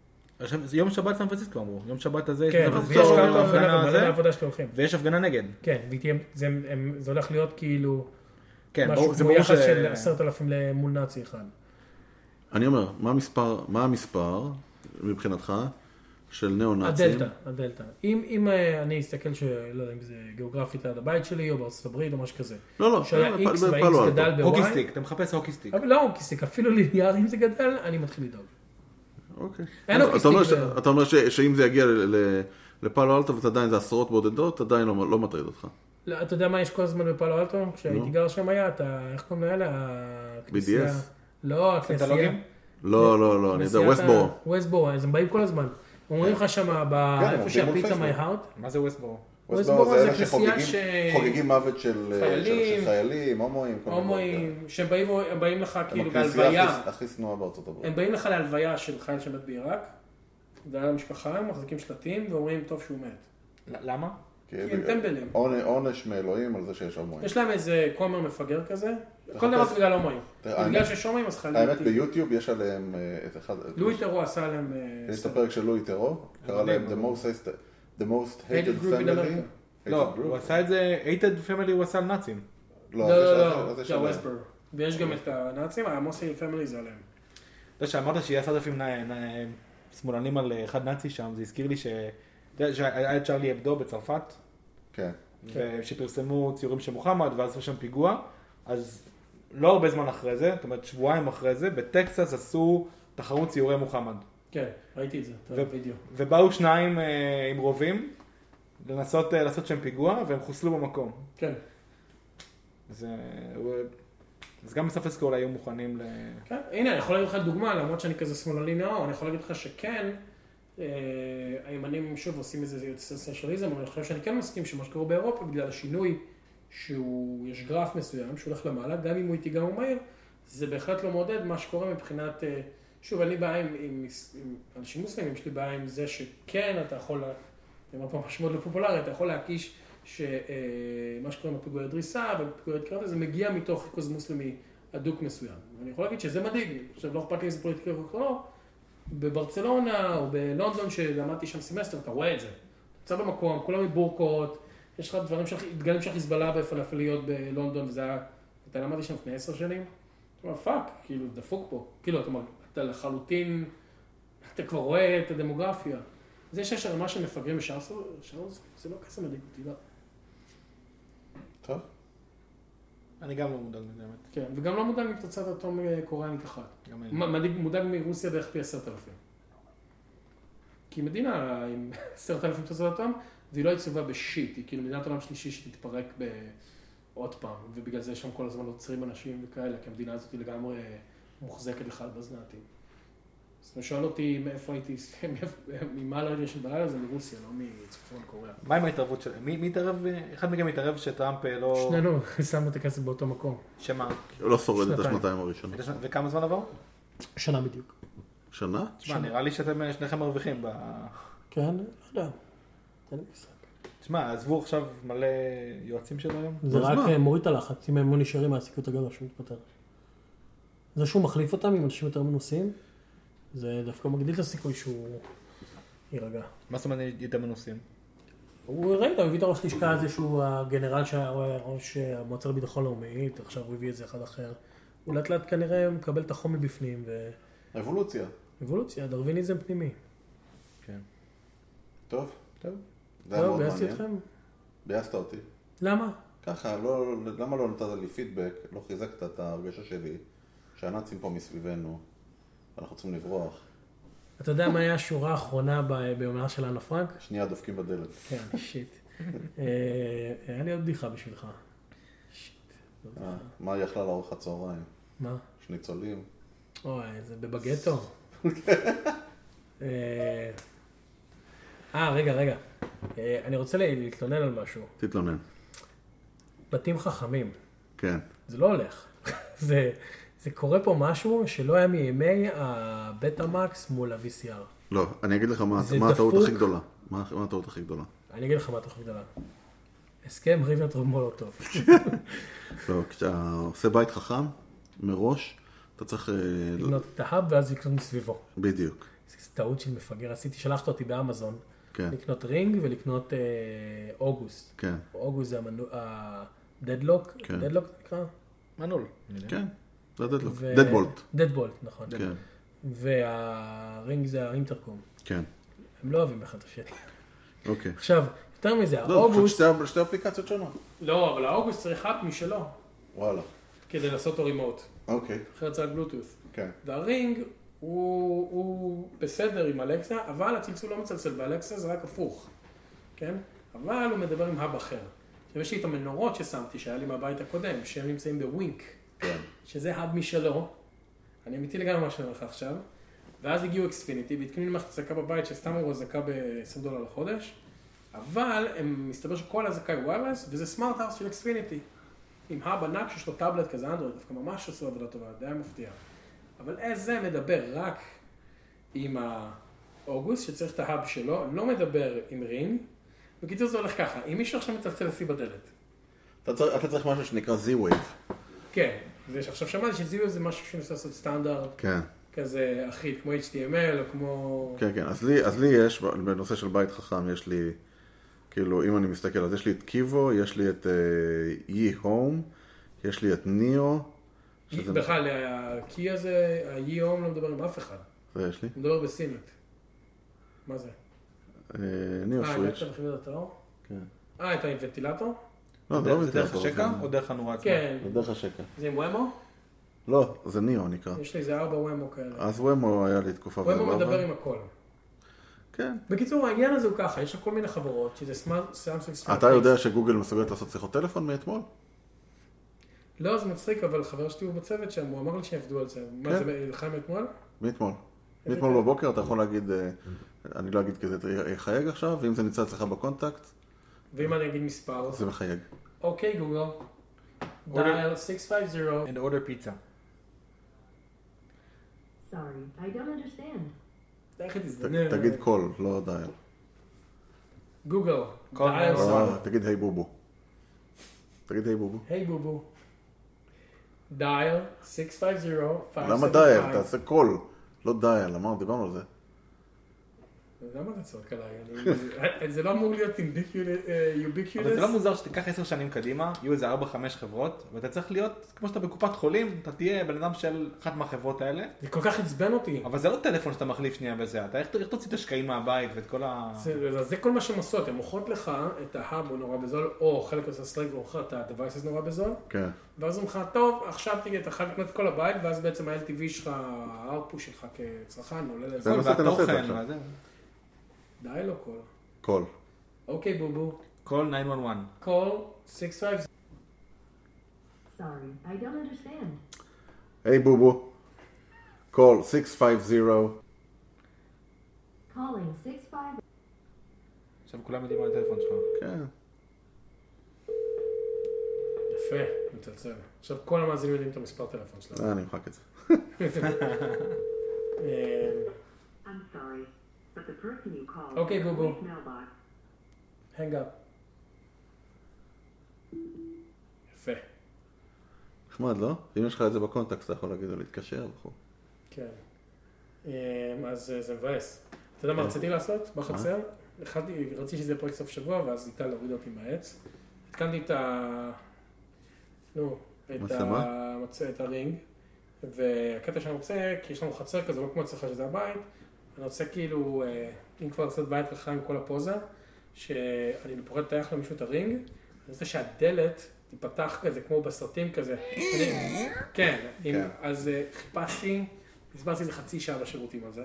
יום שבת סן פרנסיסקו אמרו, יום שבת הזה, כן, ויש גם הפגנה שאתם הולכים. ויש הפגנה נגד. כן, זה הולך להיות כאילו, כן, משהו כמו יחס של עשרת אלפים למול נאצי אחד. אני אומר, מה המספר מבחינתך? של ניאו-נאצים. הדלטה, הדלטה. אם, אם אני אסתכל שלא יודע אם זה גיאוגרפית עד הבית שלי או בארצות הברית או משהו כזה. לא, לא. שהיה X וה-X גדל ב-Y. הוקיסטיק, אתה מחפש הוקיסטיק. אבל לא הוקיסטיק, אפילו ליניאר אם זה גדל, אני מתחיל לדאוג. אוקיי. אין הוקיסטיק. אתה אומר שאם זה יגיע לפאלו אלטו ואתה עדיין זה עשרות בודדות, עדיין לא מטריד אותך. לא, אתה יודע מה יש כל הזמן בפאלו אלטו? כשהייתי גר שם היה, אתה, איך קוראים לאלה? בי די אס? לא, הכנסייה. לא, לא, לא, אני יודע, ווסטבורו. ווסטבורו, אז הם באים כל הזמן. אומרים לך שם באיפה שהפיצה מי הארט. מה זה ווסטבורו? ווסטבורו זה אלה שחוגגים מוות של חיילים, הומואים. הומואים, שהם באים לך כאילו בהלוויה. הכי שנואה בארצות הברית. הם באים לך להלוויה של חייל שמת בעיראק, ועל המשפחה, מחזיקים שלטים ואומרים טוב שהוא מת. למה? כי הם טמבלים. עונש מאלוהים על זה שיש הומואים. יש להם איזה כומר מפגר כזה. כל דבר בגלל הומואים. בגלל שיש הומואים אז חיילים. האמת ביוטיוב יש עליהם את אחד... לואי טרו עשה עליהם... יש את הפרק של לואי טרו, קרא להם The most hated family. לא, הוא עשה את זה, hated family הוא עשה על נאצים. לא, לא, לא, זה הווסטבר. ויש גם את הנאצים, ה-most hated family זה עליהם. אתה יודע שאמרת שיהיה עשרת אלפים שמאלנים על אחד נאצי שם, זה הזכיר לי ש... שהיה את צ'רלי אבדו בצרפת. כן. ושפרסמו ציורים של מוחמד, ואז עשו שם פיגוע, אז לא הרבה זמן אחרי זה, זאת אומרת שבועיים אחרי זה, בטקסס עשו תחרות ציורי מוחמד. כן, ראיתי את זה, את הווידאו. ובאו שניים עם רובים, לנסות לעשות שם פיגוע, והם חוסלו במקום. כן. זה... אז גם בסן פרנסיסקו אולי היו מוכנים ל... כן, הנה, אני יכול להגיד לך דוגמה, למרות שאני כזה שמאלני נאור, אני יכול להגיד לך שכן, הימנים שוב עושים איזה סנסיונליזם, אבל אני חושב שאני כן מסכים שמה שקורה באירופה, בגלל השינוי שהוא, יש גרף מסוים שהולך למעלה, גם אם הוא איטי גם הוא מהיר, זה בהחלט לא מעודד מה שקורה מבחינת, שוב, אני בא עם, עם, עם אנשים מוסלמים, יש לי בעיה עם זה שכן, אתה יכול, זה אומר פה משהו מאוד לא פופולרי, אתה יכול להקיש שמה שקורה עם הפיגועי דריסה ופיגועי קרב, זה מגיע מתוך ריכוז מוסלמי הדוק מסוים. ואני יכול להגיד שזה מדאיג, עכשיו לא אכפת לי איזה פוליטיקה או לא, בברצלונה או בלונדון שלמדתי שם סמסטר, אתה רואה את זה. אתה נמצא במקום, כולם מבורקות, יש לך דברים, דגלים של חיזבאללה בפלאפליות בלונדון, וזה היה, אתה למדתי שם לפני עשר שנים, אתה אומר, פאק, כאילו, דפוק פה. כאילו, אתה אומר, אתה לחלוטין, אתה כבר רואה את הדמוגרפיה. זה שיש רמה של מפגרים בשארס, זה לא כזה מדאיג אותי, לא. טוב. אני גם לא מודאג מזה, האמת. כן, וגם לא מודאג מפצצת אטום קוריאנית אחת. מודאג מרוסיה בערך פי עשרת אלפים. כי מדינה עם עשרת אלפים פצצת אטום, והיא לא יצובה בשיט, היא כאילו מדינת עולם שלישי שתתפרק בעוד פעם, ובגלל זה שם כל הזמן עוצרים אנשים וכאלה, כי המדינה הזאת היא לגמרי מוחזקת לך על בזנתים. אז אתה שואל אותי מאיפה הייתי, ממה לא הייתי בלילה, זה מרוסיה, לא מצפון קוריאה. מה עם ההתערבות שלהם? מי התערב, אחד מכם התערב שטראמפ לא... שנינו, שמנו את הכסף באותו מקום. שמה? הוא לא שורד את השנתיים הראשונות. וכמה זמן עבר? שנה בדיוק. שנה? תשמע, נראה לי שאתם שניכם מרוויחים ב... כן, לא יודע. תן לי משחק. תשמע, עזבו עכשיו מלא יועצים שלו היום? זה רק מוריד את הלחץ, אם הם לא נשארים מהסיכות הגדול שהוא מתפטר. זה שהוא מחליף אותם עם אנשים יותר מנוסים, זה דווקא מגדיל את הסיכוי שהוא יירגע. מה זאת אומרת יותר מנוסים? הוא ראית, הוא הביא את הראש לשכה הזה שהוא הגנרל שהיה ראש המועצה לביטחון לאומי, עכשיו הוא הביא את זה אחד אחר. הוא לאט לאט כנראה מקבל את החום מבפנים ו... אבולוציה. אבולוציה, דרוויניזם פנימי. כן. טוב. טוב. טוב, ביאסתי אתכם. ביאסת אותי. למה? ככה, לא, למה לא נתת לי פידבק, לא חיזקת את הרגשה שלי, שהנאצים פה מסביבנו, אנחנו צריכים לברוח. אתה יודע מה היה השורה האחרונה ביומנה של אנה פרנק? שנייה דופקים בדלת. כן, שיט. היה לי עוד בדיחה בשבילך. שיט. מה היא אכלה לארוחת צהריים? מה? שניצולים. אוי, זה בבגטו. אה, רגע, רגע. אני רוצה להתלונן על משהו. תתלונן. בתים חכמים. כן. זה לא הולך. זה... זה קורה פה משהו שלא היה מימי הבטה-מקס מול ה-וי סי אר. לא, אני אגיד לך מה, מה הטעות הכי גדולה. מה, מה הטעות הכי גדולה? אני אגיד לך מה הטעות הכי גדולה. הסכם ריבנטרופ מולוטוב. לא, כשאתה עושה בית חכם, מראש, אתה צריך... לקנות את ההאב ואז לקנות מסביבו. בדיוק. זו טעות של מפגר. עשיתי, שלחת אותי באמזון. כן. לקנות רינג ולקנות אה, אוגוסט. כן. אוגוסט זה הדדלוק. כן. דדלוק נקרא? מנעול. כן. זה הדדלוק. דדבולט. דדבולט, נכון. כן. והרינג זה האינטרקום. כן. הם לא אוהבים אחד את השני. אוקיי. עכשיו, יותר מזה, לא, האוגוסט... שתי אפליקציות שונות. לא, אבל האוגוסט צריך אפ משלו. וואלה. כדי לעשות אותו רימוט. אוקיי. אחרת זה הבלוטות'. כן. והרינג הוא, הוא בסדר עם אלקסה, אבל הצלצול לא מצלצל באלקסה, זה רק הפוך. כן? אבל הוא מדבר עם האב אחר. עכשיו יש לי את המנורות ששמתי, שהיה לי מהבית הקודם, שהם נמצאים בווינק. כן. שזה האב משלו. אני אמיתי לגמרי מה שאני אומר לך עכשיו. ואז הגיעו אקספיניטי, והתקנו לי מערכת הזקה בבית, שסתם הוא הזקה ב-עשרים דולר לחודש. אבל הם מסתבר שכל הזקה היא ווירלס, וזה סמארט האוס של אקספיניטי. עם האב ענק שיש לו טאבלט כזה אנדרואיד, דווקא ממש עשו עבודה טובה, די מפתיע. אבל איזה מדבר רק עם האוגוסט, שצריך את ההאב שלו, לא מדבר עם רינג. בקיצור זה הולך ככה, אם מישהו עכשיו מצלצל אצלי בדלת. אתה צריך, אתה צריך משהו שנקרא Z-Wave. כן, עכשיו שמעתי ש-Z-Wave זה משהו שאני עושה לעשות סטנדרט. כן. כזה אחיד, כמו אייץ' טי אם אל או כמו... כן, כן, אז לי, אז לי יש, בנושא של בית חכם, יש לי, כאילו, אם אני מסתכל, אז יש לי את קיבו, יש לי את יי הום, יש לי את ניאו. בכלל, הקי הזה, היי הום לא מדבר עם אף אחד. זה יש לי. הוא מדבר בסינית. מה זה? ניאו סוויץ'. אה, אתה בכלל את האור? כן. אה, אתה עם ונטילטור? לא, זה לא זה דרך השקע או דרך הנורה עצמה? כן. זה דרך השקע. זה עם ומו? לא, זה ניאו נקרא. יש לי איזה ארבע ומו כאלה. אז ומו היה לי תקופה ומו מדבר עם הכל. כן. בקיצור, העניין הזה הוא ככה, יש לך כל מיני חברות, שזה סמארטפון, סמארטפון. אתה יודע שגוגל מסוגלת לעשות שיחות טלפון מאתמול? לא, זה מצחיק, אבל חבר שלי הוא בצוות שם, הוא אמר לי שיעבדו על זה. מה זה, לך מאתמול? מאתמול. מאתמול בבוקר אתה יכול להגיד, אני לא אגיד כזה, יחייג עכשיו, ואם זה נמצא אצלך בקונטקט, ואם אני אגיד מספר? זה מחייג. אוקיי, גוגל. dial six five zero. And order pizza. Sorry, I don't understand. תגיד קול, לא דייל. גוגל. תגיד היי בובו. תגיד היי בובו. היי בובו. dial six five zero five seven five. למה דייל? תעשה קול, לא דייל, אמרנו, דיברנו על זה. למה אתה צועק עליי? זה לא אמור להיות ubiquitous? אבל זה לא מוזר שתיקח עשר שנים קדימה, יהיו איזה ארבע חמש חברות, ואתה צריך להיות, כמו שאתה בקופת חולים, אתה תהיה בן אדם של אחת מהחברות האלה. זה כל כך עצבן אותי. אבל זה לא טלפון שאתה מחליף שנייה בזה, אתה איך תוציא את השקעים מהבית ואת כל ה... זה כל מה שהן עושות, הן מוכרות לך את ההאב הוא נורא בזול, או חלק עושה סטרייק ומוכר את ה-devices נורא בזול. כן. ואז אומרים לך, טוב, עכשיו תגיד, אתה חייב לקנות את כל הבית, ואז בעצם ה-אל טי וי שלך, ה-ארפו שלך כצרכן, עולה לזה. זה נושא, תנסה את זה עכשיו. די לא קול. קול. אוקיי, בובו. קול תשע אחת אחת. קול six five. Sorry, I don't understand. היי בובו. קול six five zero. Calling six five. עכשיו כולם יודעים על הטלפון שלך. כן. יפה, מצלצל. עכשיו כל המאזינים יודעים את המספר טלפון שלנו. אה, אני אמחק את זה. I'm sorry, but the person you called. Okay, boo boo. Mailbox. hang up. יפה. נחמד, לא? אם יש לך את זה בקונטקסט, אתה יכול להגיד לו להתקשר וכו'. כן. אז זה מבאס. אתה יודע מה רציתי לעשות בחצר? רציתי שזה יהיה פרויקט סוף שבוע, ואז איתה להוריד אותי מהעץ. התקנתי את ה... נו, את הרינג. והקטע שאני רוצה, כי יש לנו חצר כזה, לא כמו אצלך שזה הבית, אני רוצה כאילו, אם כבר לעשות בית ככה עם כל הפוזה, שאני פורט תייך למישהו את הרינג, אני רוצה שהדלת תיפתח כזה, כמו בסרטים כזה. כן, אז חיפשתי, הסברתי איזה חצי שעה בשירותים על זה.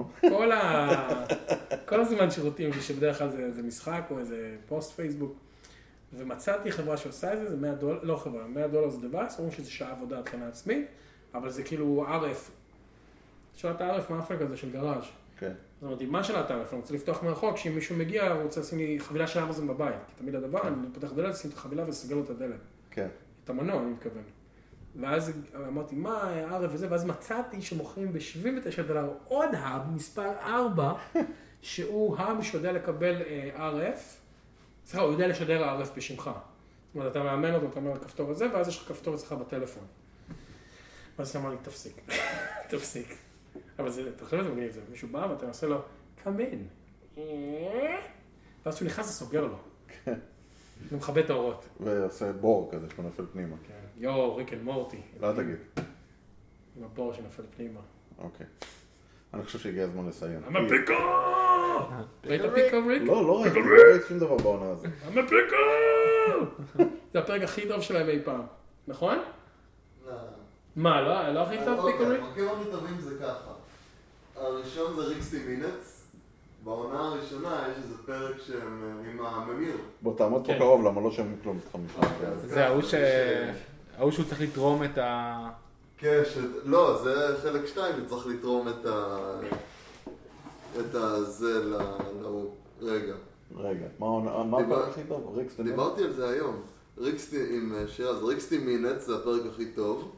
כל הזמן שירותים, שבדרך כלל זה משחק או איזה פוסט פייסבוק, ומצאתי חברה שעושה את זה, זה מאה דולר, לא חברה, מאה דולר זה דווייס, אומרים שזה שעה עבודה התקנה עצמית, אבל זה כאילו אר אף. שאלת אר אף מאפן כזה של גראז'. כן. זאת אומרת, מה שאלת אר אף? אני רוצה לפתוח מרחוק, שאם מישהו מגיע, הוא רוצה לשים לי חבילה של אמזון בבית. כי תמיד הדבר, אני פותח דלת, שים את החבילה וסגר לו את הדלת. כן. את המנוע, אני מתכוון. ואז אמרתי, מה אר אף וזה? ואז מצאתי שמוכרים ב-שבעים ותשעה דולר עוד האב, מספר ארבע, שהוא האב שיודע לקבל אר אף. סליחה, הוא יודע לשדר אר אף בשמך. זאת אומרת, אתה מאמן אותו, אתה אומר לכפתור הזה, ואז יש לך כפתור אצלך בטלפון. ואז אתה אמר לי, תפסיק, תפסיק. אבל זה, אתה חושב על זה מגניב זה, מישהו בא ואתה עושה לו, come in. ואז כשהוא נכנס, זה סוגר לו. כן. הוא מכבה את האורות. ועושה בור כזה שהוא נופל פנימה. כן. יו, ריק אנד מורטי. לא תגיד. עם הבור שנופל פנימה. אוקיי. אני חושב שהגיע הזמן לסיים. I'm a pickle! ראית פיקו, ריק? לא, לא ראיתי, לא ראיתי שום דבר בעונה הזאת. I'm a pickle! זה הפרק הכי טוב שלהם אי פעם, נכון? לא. מה, לא? לא הכי טוב פיקו, ריק? הפרקים הכי טובים זה ככה. הראשון זה ריקסטי מינטס. בעונה הראשונה יש איזה פרק שהם עם הממיר. בוא תעמוד פה קרוב, למה לא שומעים כלום את חמישה. זה ההוא שהוא צריך לתרום את ה... כן, לא, זה חלק שתיים, שצריך לתרום את ה... את הזה להוא. רגע. רגע, מה הפרק הכי טוב? ריקסטי מינטס? דיברתי על זה היום. ריקסטי עם שיר, אז ריקסטי מינטס זה הפרק הכי טוב.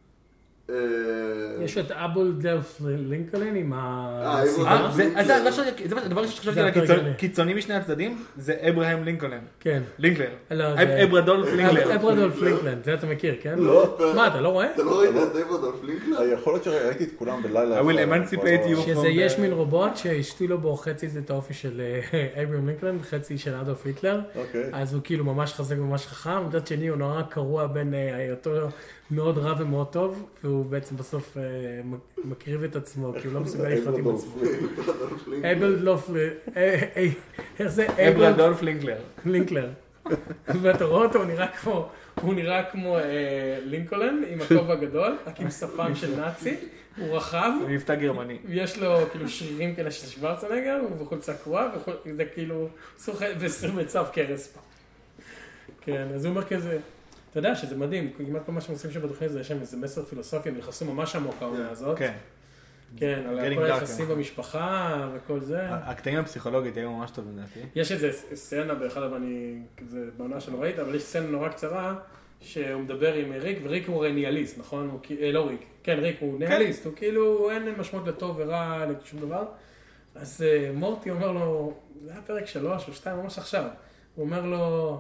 יש את אבול דלף לינקולן עם ה... זה הדבר שחשבתי על הקיצוני משני הצדדים, זה אברהם לינקולן. כן. לינקלר. אברדולף לינקלר. אברדולף לינקלן, זה אתה מכיר, כן? לא. מה, אתה לא רואה? אתה לא ראית את אברדולף לינקלר? יכול להיות שראיתי את כולם בלילה. I will emancipate you from... שזה יש מין רובוט שהשתילו לו בו חצי זה את האופי של אברהם לינקולן וחצי של אדולף היטלר. אז הוא כאילו ממש חזק וממש חכם. מצד שני הוא נורא קרוע בין היותו מאוד רע ומאוד טוב, והוא בעצם בסוף מקריב את עצמו, כי הוא לא מסוגל לחיות עם עצמו. אברדולף אברדולף לינקלר. לינקלר. ואתה רואה אותו, הוא נראה כמו, הוא נראה כמו לינקולן, עם הכובע גדול, רק עם שפם של נאצי, הוא רחב. זה מבטא גרמני. יש לו כאילו שרירים כאלה של שוורצנגר, וחולצה קרועה, וזה כאילו, וצו קרס פה. כן, אז הוא אומר כזה, אתה יודע שזה מדהים, כמעט כל מה שהם עושים שבתוכנית זה יש שם איזה מסר פילוסופי, הם נכנסו ממש עמוק העונה הזאת. כן. כן, על כל היחסים במשפחה וכל זה. הקטעים הפסיכולוגית היו ממש טובים לדעתי. יש איזה סצנה באחד, ואני, זה בעונה שלא ראית, אבל יש סצנה נורא קצרה, שהוא מדבר עם ריק, וריק הוא הרי ניאליסט, נכון? לא ריק, כן, ריק הוא ניאליסט, הוא כאילו אין משמעות לטוב ורע, לשום דבר. אז מורטי אומר לו, זה היה פרק שלוש או שתיים, ממש עכשיו. הוא אומר לו,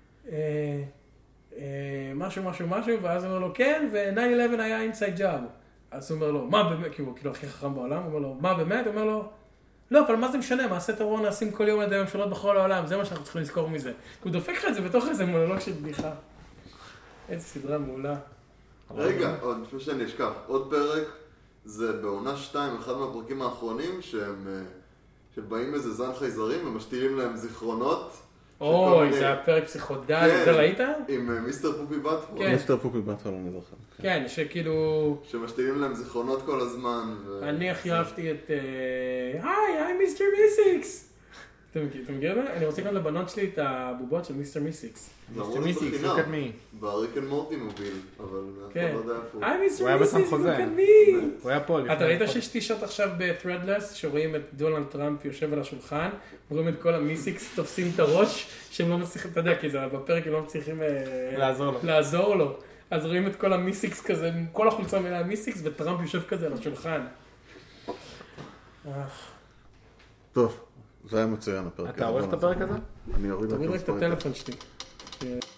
משהו, משהו, משהו, ואז הוא אומר לו, כן, ו-נין אלבן היה אינסייד ג'אב. אז הוא אומר לו, מה באמת, כי הוא כאילו הכי חכם בעולם, הוא אומר לו, מה באמת? הוא אומר לו, לא, אבל מה זה משנה? מעשי טרור נעשים כל יום על ידי ממשלות בכל העולם, זה מה שאנחנו צריכים לזכור מזה. הוא דופק לך את זה בתוך איזה מונולוג של בדיחה. איזה סדרה מעולה. רגע, עוד לפני שאני אשכח, עוד פרק, זה בעונה שתיים, אחד מהפרקים האחרונים, שהם, אה, שבאים איזה זן חייזרים ומשתילים להם זיכרונות. אוי, זה היה פרק פסיכודלי, זה ראית? עם אה, מיסטר פופי בטהול. כן. מיסטר פופי בטהול, אני זוכר. כן, שכאילו... שמשתילים להם זיכרונות כל הזמן. ו... אני הכי אהבתי את... היי, היי מיסטר מיסיקס! אתה מכיר את זה? אני רוצה גם לבנות שלי את הבובות של מיסטר מיסיקס. למרות את מיסיקס, בחינם, look at me. בריק אנד מורטי מוביל, אבל אף כן. אחד לא יודע איפה הוא. היי הוא מיסטר היה בסן מיסיקס, חוזה. look at me! הוא היה פה לפני. אתה ראית שיש טישות עכשיו ב-Threadless, שרואים את דונלד טראמפ יושב על השולחן, רואים את כל המיסיקס תופסים את הראש, שהם לא מצליחים, אתה יודע, כי זה בפרק הם לא מצליחים אה, לעזור לו. לעזור לו. אז רואים את כל המיסיקס כזה, עם כל החולצה מלאה מיסיקס, וטראמפ יושב כזה על השולחן. טוב, זה היה מצוין הפרק. אתה עורך את הפרק הזה? אני אוריד תוריד רק את את הטלפון שלי.